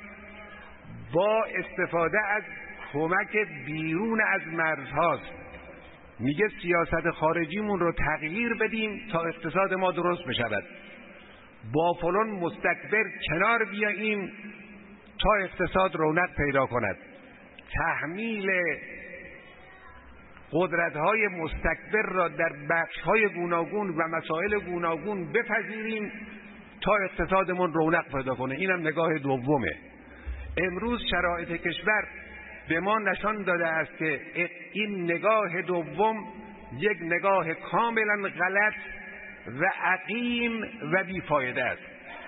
با استفاده از کمک بیرون از مرزهاست. میگه سیاست خارجیمون رو تغییر بدیم تا اقتصاد ما درست بشود. با فلان مستکبر کنار بیاییم تا اقتصاد رونق پیدا کند. تحمیل قدرت‌های مستکبر را در بخش‌های گوناگون و مسائل گوناگون بپذیریم تا اقتصادمون رونق پیدا کنه. اینم نگاه دومه. امروز شرایط کشور به ما نشان داده است که این نگاه دوم یک نگاه کاملا غلط و عقیم و بیفایده است.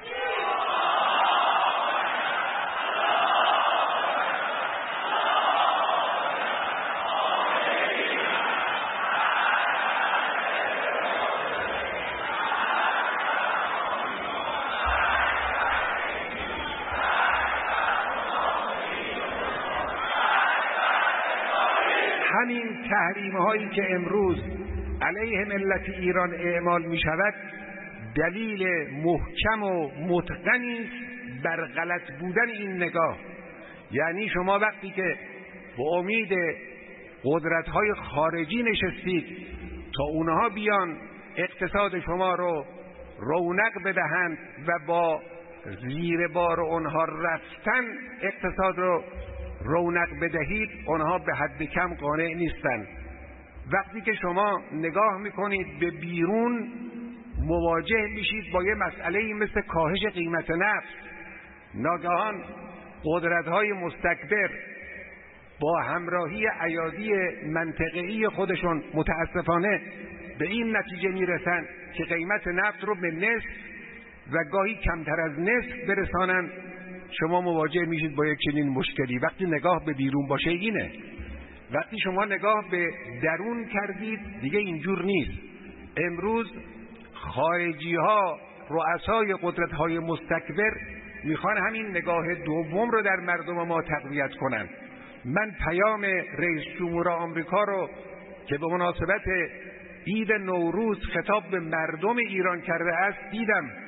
همین تحریم هایی که امروز علیه ملت ایران اعمال می شود دلیل محکم و متقنی است بر غلط بودن این نگاه. یعنی شما وقتی که به امید قدرت های خارجی نشستید تا اونها بیان اقتصاد شما رو رونق بدهند و با زیر بار اونها رفتن اقتصاد رو رونق بدهید، اونها به حد کم قانع نیستند. وقتی که شما نگاه میکنید به بیرون مواجه میشید با یه مسئله مثل کاهش قیمت نفت. ناگهان قدرت‌های مستکبر با همراهی ایادی منطقه‌ای خودشون متاسفانه به این نتیجه میرسن که قیمت نفت رو به نصف و گاهی کمتر از نصف برسانن. شما مواجه میشید با یک چنین مشکلی. وقتی نگاه به بیرون باشه اینه. وقتی شما نگاه به درون کردید دیگه اینجور نیست. امروز خارجی ها، رؤسای قدرت های مستکبر میخوان همین نگاه دوم رو در مردم ما تقویت کنن. من پیام رئیس جمهور آمریکا رو که به مناسبت عید نوروز خطاب به مردم ایران کرده است دیدم.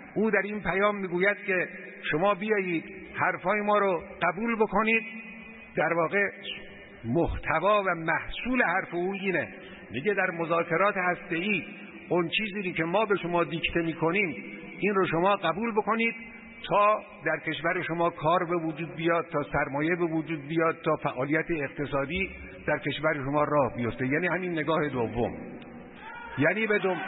او در این پیام میگوید که شما بیایید حرفای ما رو قبول بکنید. در واقع محتوا و محصول حرف او اینه، میگه در مذاکرات هسته‌ای اون چیزی که ما به شما دیکته میکنیم این رو شما قبول بکنید تا در کشور شما کار به وجود بیاد، تا سرمایه به وجود بیاد، تا فعالیت اقتصادی در کشور شما راه بیفته. یعنی همین نگاه دوم، یعنی به دوم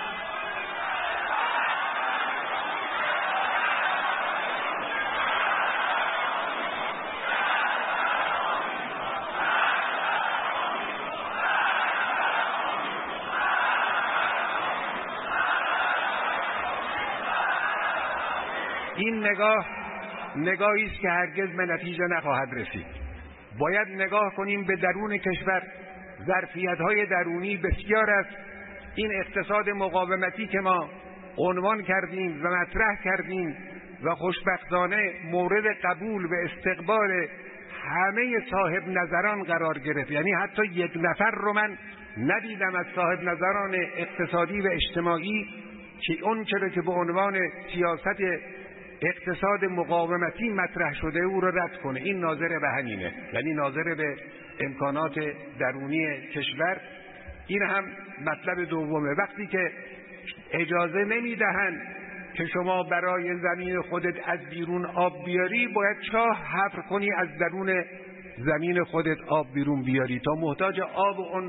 این نگاه نگاهی است که هرگز به نتیجه نخواهد رسید. باید نگاه کنیم به درون کشور. ظرفیت‌های درونی بسیار است. این اقتصاد مقاومتی که ما عنوان کردیم و مطرح کردیم و خوشبختانه مورد قبول و استقبال همه صاحب نظران قرار گرفت، یعنی حتی یک نفر رو من ندیدم از صاحب نظران اقتصادی و اجتماعی که اون چرا که به عنوان سیاست اقتصاد مقاومتی مطرح شده او رو رد کنه. این ناظر به همینه، یعنی ناظر به امکانات درونی کشور. این هم مطلب دومه. وقتی که اجازه نمیدهند که شما برای زمین خودت از بیرون آب بیاری، باید چاه حفر کنی از درون زمین خودت آب بیرون بیاری تا محتاج آب اون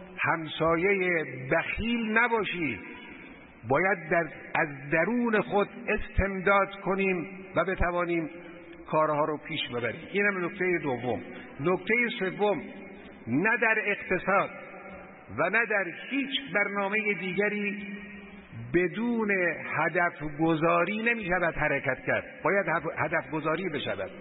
همسایه بخیل نباشی. باید در از درون خود استمداد کنیم و بتوانیم کارها رو پیش ببریم. این هم نکته دوم. نکته سوم، نه در اقتصاد و نه در هیچ برنامه دیگری بدون هدف گذاری نمی شود حرکت کرد. باید هدف گذاری بشود.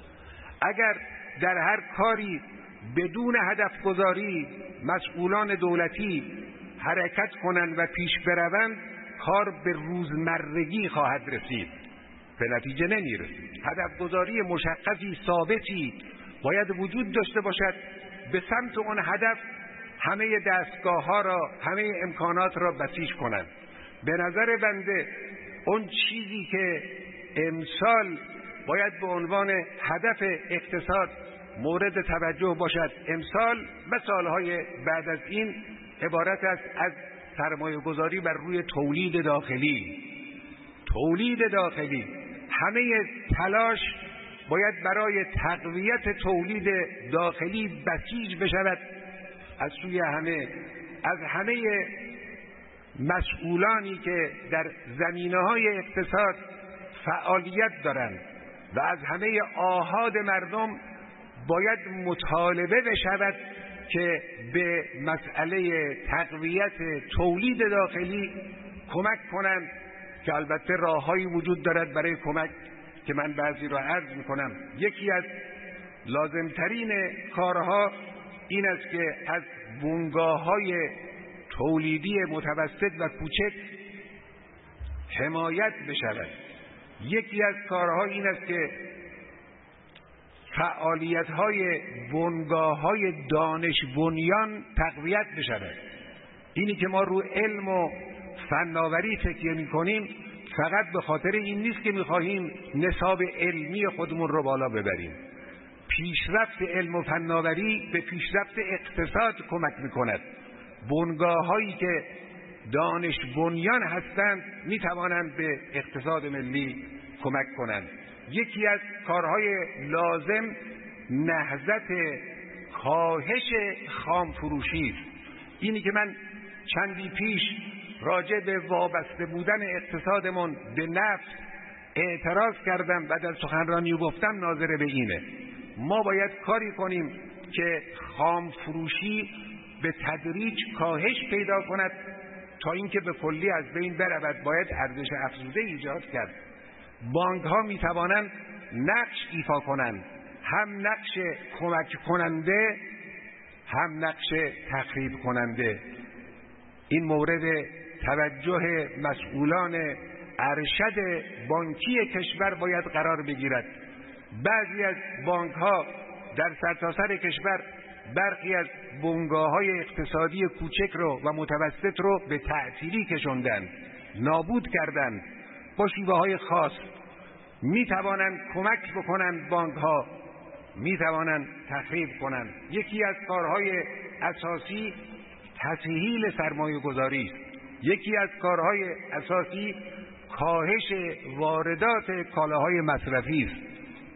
اگر در هر کاری بدون هدف گذاری مسئولان دولتی حرکت کنند و پیش بروند، کار به روزمرگی خواهد رسید، به نتیجه نمی رسید. هدف گذاری مشخصی ثابتی باید وجود داشته باشد. به سمت اون هدف همه دستگاه ها را، همه امکانات را بسیج کنند. به نظر بنده اون چیزی که امسال باید به عنوان هدف اقتصاد مورد توجه باشد امسال و سالهای بعد از این، عبارت است از سرمایه گذاری بر روی تولید داخلی. تولید داخلی، همه تلاش باید برای تقویت تولید داخلی بسیج بشود از سوی همه از همه مسئولانی که در زمینه‌های اقتصاد فعالیت دارند و از همه آحاد مردم باید مطالبه بشود که به مسئله تقویت تولید داخلی کمک کنند، که البته راههایی وجود دارد برای کمک که من بعضی را عرض میکنم. یکی از لازمترین کارها این است که از بنگاه‌های تولیدی متوسط و کوچک حمایت بشود. یکی از کارها این است که فعالیت‌های بنگاه‌های دانش بنیان تقویت بشود. اینی که ما رو علم و فناوری تکیه می‌کنیم فقط به خاطر این نیست که می‌خواهیم نصاب علمی خودمون رو بالا ببریم. پیشرفت علم و فناوری به پیشرفت اقتصاد کمک می‌کند. بنگاه‌هایی که دانش بنیان هستند می‌توانند به اقتصاد ملی کمک کنند. یکی از کارهای لازم نهضت کاهش خام فروشی است. اینی که من چندی پیش راجع به وابسته بودن اقتصادمون به نفت اعتراض کردم و در سخنرانی گفتم ناظر به اینه. ما باید کاری کنیم که خام فروشی به تدریج کاهش پیدا کند تا اینکه به کلی از بین برود. باید ارزش افزوده ایجاد کرد. بانک ها می توانند نقش ایفا کنند، هم نقش کمک کننده هم نقش تخریب کننده. این مورد توجه مسئولان ارشد بانکی کشور باید قرار بگیرد. بعضی از بانک ها در سرتاسر کشور برخی از بنگاه‌های اقتصادی کوچک رو و متوسط رو به تعطیلی کشوندند، نابود کردند. با شیوه‌های خاص میتوانند کمک بکنند بانک‌ها، میتوانند تخریب کنند. یکی از کارهای اساسی تسهیل سرمایه گذاری است. یکی از کارهای اساسی کاهش واردات کالاهای مصرفی است.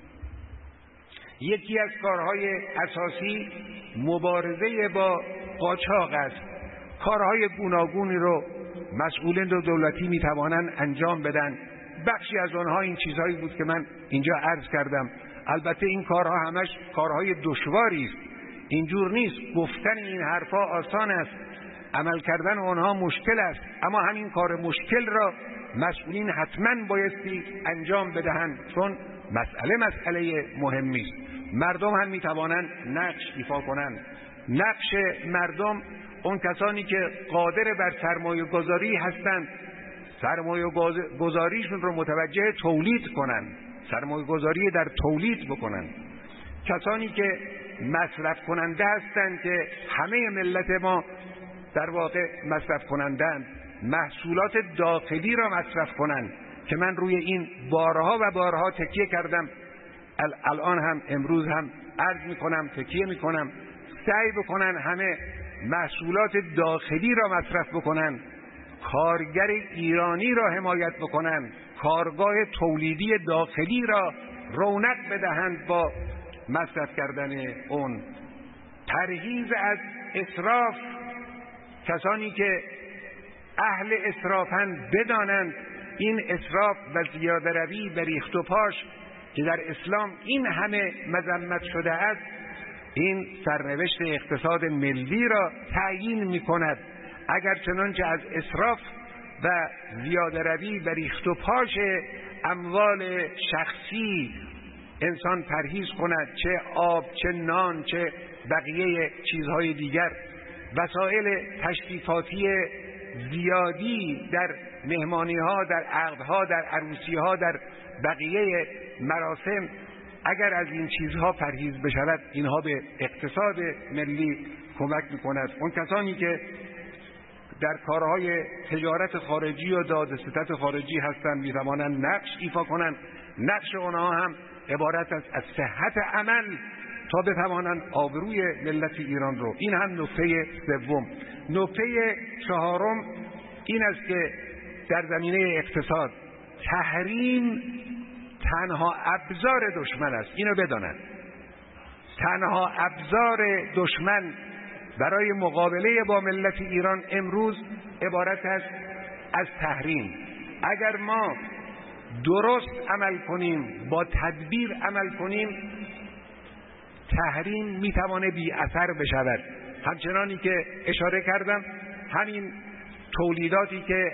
یکی از کارهای اساسی مبارزه با قاچاق است. کارهای گوناگونی رو مسئولین دولتی میتوانند انجام بدن. بخشی از آنها این چیزهایی بود که من اینجا عرض کردم. البته این کارها همش کارهای دشواری است. اینجور نیست. گفتن این حرفا آسان است، عمل کردن آنها مشکل است. اما همین کار مشکل را مسئولین حتما بایستی انجام بدهند، چون مسئله مسئله مهمی است. مردم هم میتوانند نقش ایفا کنند. نقش مردم، اون کسانی که قادر بر سرمایه گذاری هستند، سرمایه گذاریشون رو متوجه تولید کنند، سرمایه گذاری در تولید بکنند. کسانی که مصرف کننده هستند که همه ملت ما در واقع مصرف کنندند، محصولات داخلی را مصرف کنند که من روی این بارها و بارها تکیه کردم. الان هم امروز هم عرض میکنم، تکیه میکنم، سعی بکنن همه محصولات داخلی را مصرف بکنن، کارگر ایرانی را حمایت بکنن، کارگاه تولیدی داخلی را رونق بدهند با مصرف کردن اون. پرهیز از اسراف، کسانی که اهل اسرافند بدانند این اسراف و زیاده روی و ریخت و پاش که در اسلام این همه مذمت شده است، این سرنوشت اقتصاد ملی را تعیین می کند. اگر چنانچه از اسراف و زیاده روی و ریخت و پاش اموال شخصی انسان پرهیز کند، چه آب، چه نان، چه بقیه چیزهای دیگر، وسایل تشریفاتی زیادی در مهمانی ها، در عقدها، در عروسی ها، در بقیه مراسم، اگر از این چیزها پرهیز بشود، اینها به اقتصاد ملی کمک میکند. اون کسانی که در کارهای تجارت خارجی و دادستت خارجی هستند میتوانند نقش ایفا کنند. نقش آنها هم عبارت است از صحت عمل تا بتوانند آبروی ملت ایران رو. این هم نکته سوم. نکته چهارم این است که در زمینه اقتصاد تحریم تنها ابزار دشمن است. اینو بدانند. تنها ابزار دشمن برای مقابله با ملت ایران امروز عبارت است از تحریم. اگر ما درست عمل کنیم، با تدبیر عمل کنیم، تحریم میتوانه بی اثر بشود. همچنانی که اشاره کردم، همین تولیداتی که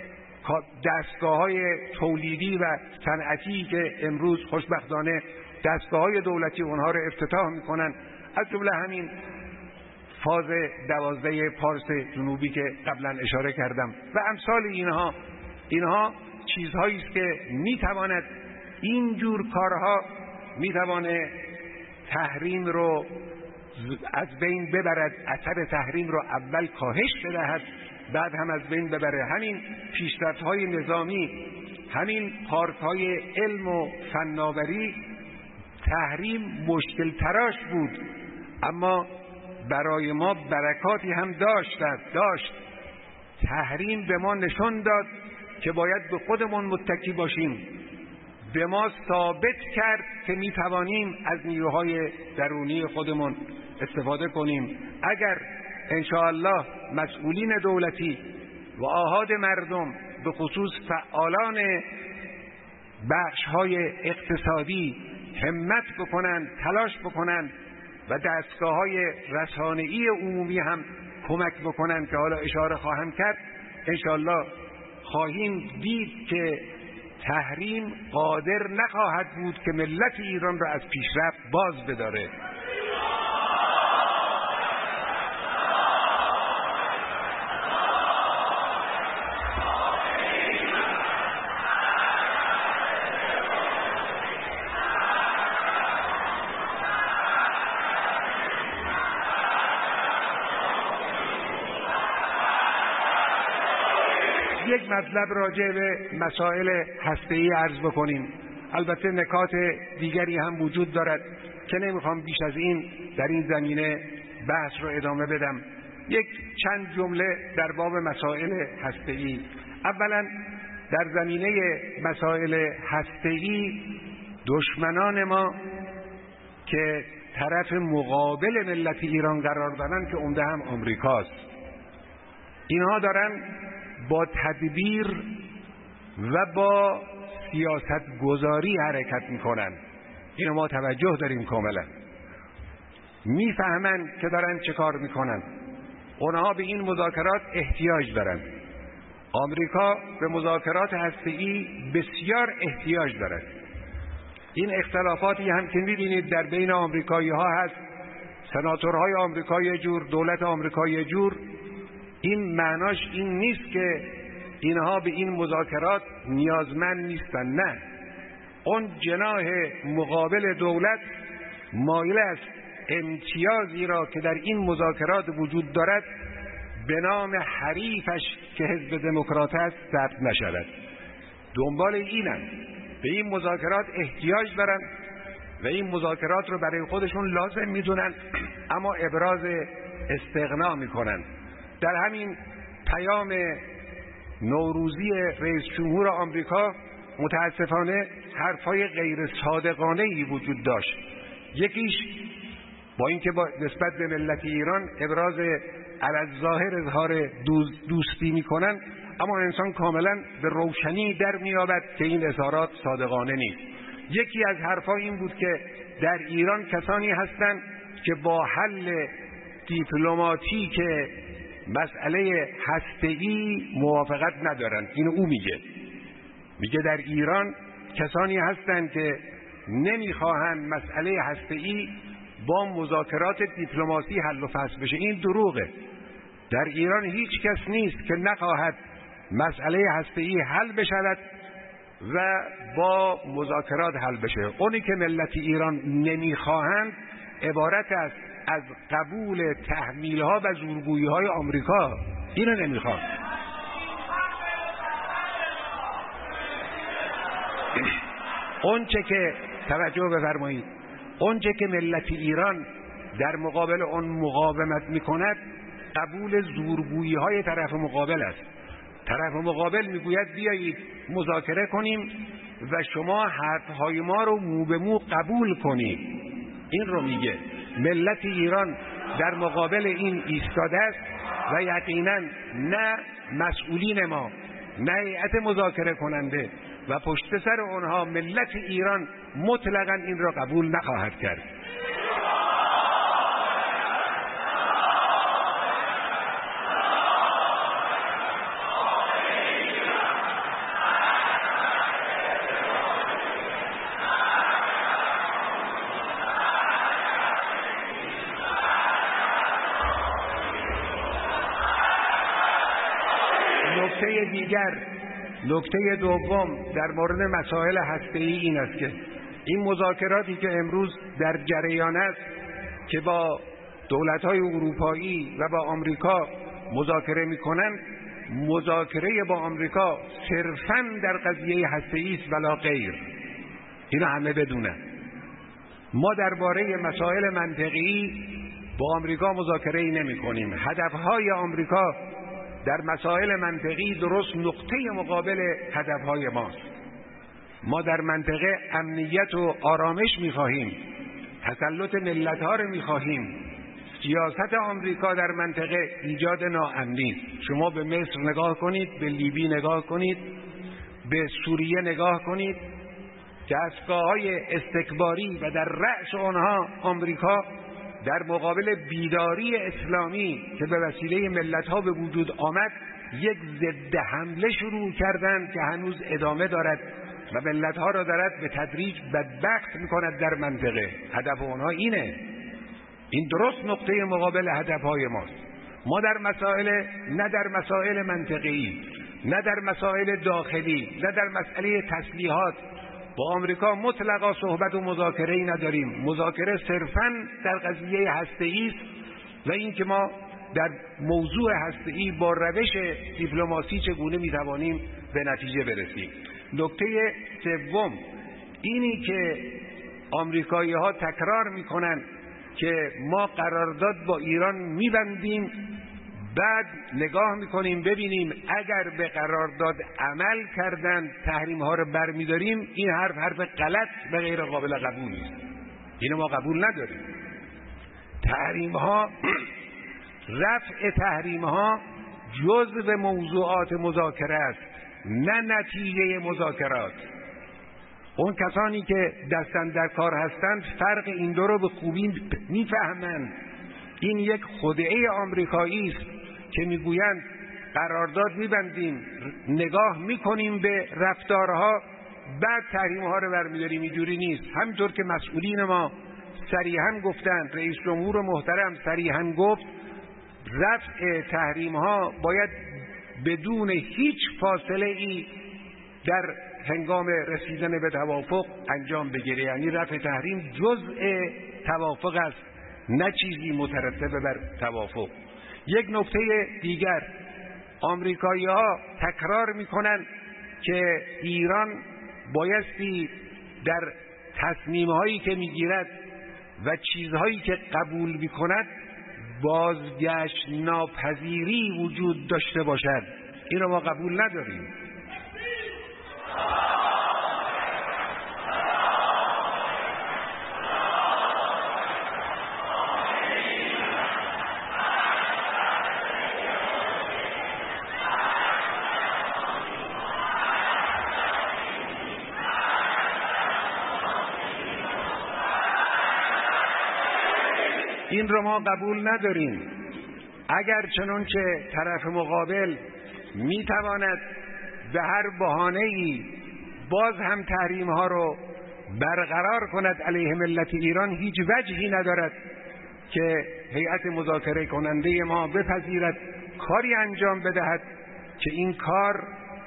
دستگاه‌های تولیدی و صنعتی که امروز خوشبختانه دستگاه‌های دولتی اونها رو افتتاح میکنن، از جمله همین فاز دوازده پارس جنوبی که قبلا اشاره کردم و امثال اینها، اینها چیزهایی است که میتواند اینجور کارها میتوانه تحریم رو از بین ببرد، اثر تحریم رو اول کاهش بدهد، بعد هم از بین ببره. همین پیشرفت‌های نظامی، همین پارک‌های علم و فناوری، تحریم مشکل تراش بود اما برای ما برکاتی هم داشت داشت تحریم به ما نشان داد که باید به خودمون متکی باشیم. به ما ثابت کرد که میتوانیم از نیروهای درونی خودمون استفاده کنیم. اگر انشاءالله مسئولین دولتی و آحاد مردم، به خصوص فعالان بخش‌های اقتصادی همت بکنند، تلاش بکنند و دستگاه‌های رسانه‌ای عمومی هم کمک بکنند که حالا اشاره خواهم کرد، انشاءالله خواهیم دید که تحریم قادر نخواهد بود که ملت ایران را از پیشرفت باز بداره. یک مطلب راجع به مسائل هسته‌ای عرض بکنیم. البته نکات دیگری هم وجود دارد که نمیخوام بیش از این در این زمینه بحث رو ادامه بدم. یک چند جمله در باب مسائل هسته‌ای. اولا در زمینه مسائل هسته‌ای دشمنان ما که طرف مقابل ملت ایران قرار دارن که عمده هم آمریکاست، اینها دارن با تدبیر و با سیاست گذاری حرکت میکنن. اینو ما توجه داریم کاملا، میفهمن که دارن چه کار میکنن. اونها به این مذاکرات احتیاج دارن. آمریکا به مذاکرات هسته‌ای بسیار احتیاج دارد. این اختلافاتی هم که می‌بینید در بین آمریکایی‌ها هست، سناتورهای آمریکا یه جور، دولت آمریکا یه جور، این معناش این نیست که اینها به این مذاکرات نیازمند نیستن. نه، اون جناح مقابل دولت مایل است امتیازی را که در این مذاکرات وجود دارد به نام حریفش که حزب دموکرات است ثبت نشود. دنبال اینن، به این مذاکرات احتیاج دارن و این مذاکرات رو برای خودشون لازم میدونن، اما ابراز استغنا میکنن. در همین پیام نوروزی رئیس جمهور آمریکا متاسفانه حرفای غیر صادقانه ای وجود داشت. یکیش با اینکه با نسبت به ملت ایران ابراز علی‌الظاهر اظهار دوستی میکنن، اما انسان کاملا به روشنی در میابد که این اظهارات صادقانه نیست. یکی از حرفا این بود که در ایران کسانی هستند که با حل دیپلماتیک مسئله هسته‌ای موافقت ندارن. اینو او میگه. میگه در ایران کسانی هستند که نمیخواهند مسئله هسته‌ای با مذاکرات دیپلماسی حل و فصل بشه. این دروغه. در ایران هیچ کس نیست که نخواهد مسئله هسته‌ای حل بشود و با مذاکرات حل بشه. اونی که ملت ایران نمیخواهند عبارت است از قبول تحمیل‌ها و زورگویی‌های آمریکا. اینو نمیخواد. اون چه که توجه بفرمایید، اون چه که ملت ایران در مقابل اون مقاومت میکند قبول زورگویی‌های طرف مقابل است. طرف مقابل میگوید بیایید مذاکره کنیم و شما حرفهای ما رو مو به مو قبول کنید. این رو میگه. ملت ایران در مقابل این ایستاده است و یقینا نه مسئولین ما، نه هیئت مذاکره کننده و پشت سر اونها ملت ایران مطلقاً این را قبول نخواهد کرد. نکته دیگر، نکته دوم در مورد مسائل هسته‌ای این است که این مذاکراتی که امروز در جریان است که با دولت‌های اروپایی و با آمریکا مذاکره می‌کنند، مذاکره با آمریکا صرفاً در قضیه هسته‌ای است ولا غیر. اینو همه بدونن. ما درباره مسائل منطقی با آمریکا مذاکره‌ای نمی‌کنیم. هدف‌های آمریکا در مسائل منطقی درست نقطه مقابل هدفهای ماست. ما در منطقه امنیت و آرامش می‌خواهیم، تسلط ملت‌ها رو می‌خواهیم. سیاست آمریکا در منطقه ایجاد ناامنی است. شما به مصر نگاه کنید، به لیبی نگاه کنید، به سوریه نگاه کنید، دستگاه‌های استکباری و در رأس آنها آمریکا در مقابل بیداری اسلامی که به وسیله ملت‌ها به وجود آمد یک ضد حمله شروع کردند که هنوز ادامه دارد و ملت‌ها را دارد به تدریج بدبخت می‌کند در منطقه. هدف آنها اینه. این درست نقطه مقابل هدف‌های ماست. ما در مسائل، نه در مسائل منطقی، نه در مسائل داخلی، نه در مسئله تسلیحات با آمریکا مطلقا صحبت و مذاکره‌ای نداریم. مذاکره صرفاً در قضیه هسته‌ای است و این که ما در موضوع هسته‌ای با روش دیپلماسی چگونه میتوانیم به نتیجه برسیم. نکته سوم اینی که آمریکایی ها تکرار میکنن که ما قرارداد با ایران میبندیم، بعد نگاه میکنیم ببینیم اگر به قرارداد عمل کردن تحریم ها رو برمیداریم. این حرف حرف غلط و غیر قابل قبول است. اینو ما قبول نداریم. تحریم ها رفع تحریم ها جزء موضوعات مذاکره است، نه نتیجه مذاکرات. اون کسانی که دستن در کار هستند فرق این دو رو به خوبی میفهمند. این یک خدعه آمریکایی است که میگویند قرارداد میبندیم، نگاه میکنیم به رفتارها، بعد تحریم‌ها رو برمی‌داریم. اینجوری نیست. همینطور که مسئولین ما صریحاً گفتند، رئیس جمهور محترم صریحاً گفت رفع تحریم‌ها باید بدون هیچ فاصله ای در هنگام رسیدن به توافق انجام بگیره. یعنی رفع تحریم جزء توافق است، نه چیزی مترتب بر توافق. یک نکته دیگر، آمریکایی ها تکرار میکنن که ایران بایستی در تصمیم هایی که میگیرد و چیزهایی که قبول میکند بازگشت ناپذیری وجود داشته باشد. این رو ما قبول نداریم. این رو ما قبول نداریم. اگر چنانچه طرف مقابل میتواند به هر بهانه‌ای باز هم تحریم ها رو برقرار کند علیه ملت ایران، هیچ وجهی ندارد که هیئت مذاکره کننده ما بپذیرد کاری انجام بدهد که این کار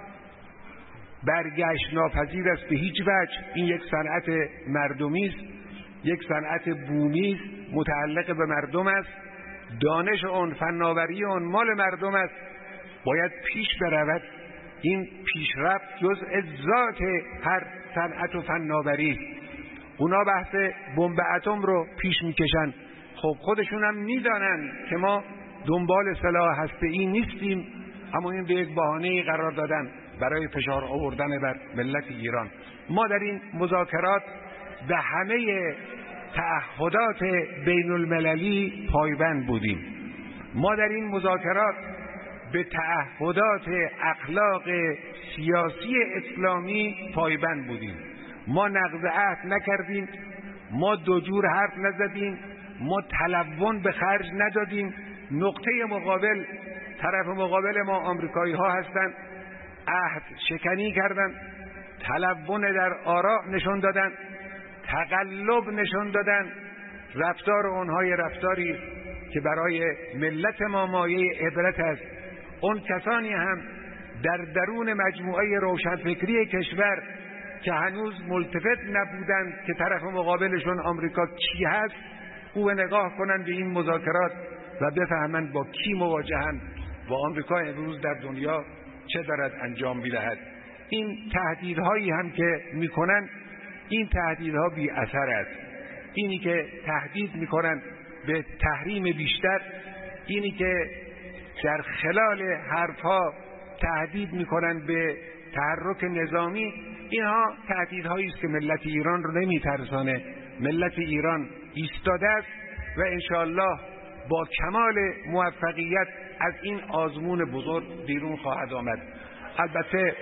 برگشت ناپذیر است به هیچ وجه. این یک صنعت مردمی است، یک صنعت بومی است، متعلق به مردم است. دانش اون، فناوری اون مال مردم است، باید پیش برود. این پیشرفت جزء ذات هر صنعت و فناوری. اونا بحث بمب اتم رو پیش میکشن. خب خودشون هم میدانن که ما دنبال سلاح هسته‌ای نیستیم، اما این به یک بهانه‌ای قرار دادن برای فشار آوردن بر ملت ایران. ما در این مذاکرات به همه تعهدات بین المللی پایبند بودیم. ما در این مذاکرات به تعهدات اخلاق سیاسی اسلامی پایبند بودیم. ما نقض عهد نکردیم، ما دو جور حرف نزدیم، ما تلون به خرج ندادیم. نقطه مقابل، طرف مقابل ما آمریکایی ها هستند، عهد شکنی کردند، تلون در آراء نشون دادن، تقلب نشون دادن. رفتار اونهای رفتاری که برای ملت ما مایه عبرت است. اون کسانی هم در درون مجموعه روشنفکری کشور که هنوز ملتفت نبودند که طرف مقابلشون آمریکا کی هست، او نگاه کنند به این مذاکرات و بفهمند با کی مواجهند و آمریکا امروز در دنیا چه دارد انجام می‌دهد. این تهدیدهایی هم که میکنن، این تهدیدها بی اثر است. اینی که تهدید میکنن به تحریم بیشتر، اینی که در خلال حرفها تهدید میکنن به تحرک نظامی، اینها تهدیدهایی است که ملت ایران رو نمیترسانه. ملت ایران ایستاده است و انشاءالله با کمال موفقیت از این آزمون بزرگ بیرون خواهد آمد. البته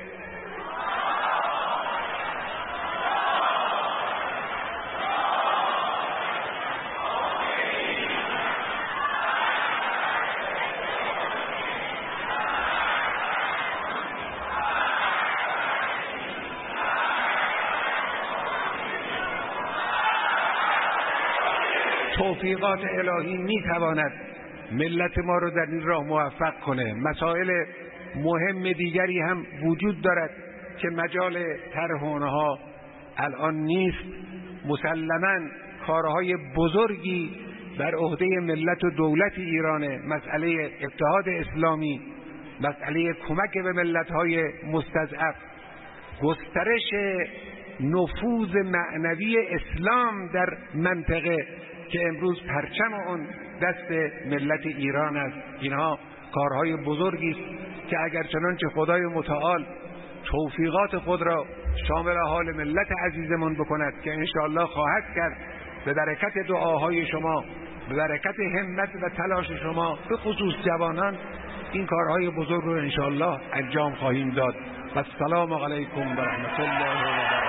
توفیقات الهی میتواند ملت ما رو در این راه موفق کنه. مسائل مهم دیگری هم وجود دارد که مجال طرح اونها الان نیست. مسلماً کارهای بزرگی بر عهده ملت و دولت ایرانه، مسئله اتحاد اسلامی، مسئله کمک به ملت‌های مستضعف، گسترش نفوذ معنوی اسلام در منطقه که امروز پرچم اون دست ملت ایران است. اینها کارهای بزرگی است که اگر چنانچه خدای متعال توفیقات خود را شامل حال ملت عزیزمون بکند که انشاءالله خواهد کرد، به برکت دعاهای شما، به برکت همت و تلاش شما به خصوص جوانان، این کارهای بزرگ رو انشاءالله انجام خواهیم داد. و السلام علیکم و رحمت الله و برکاته.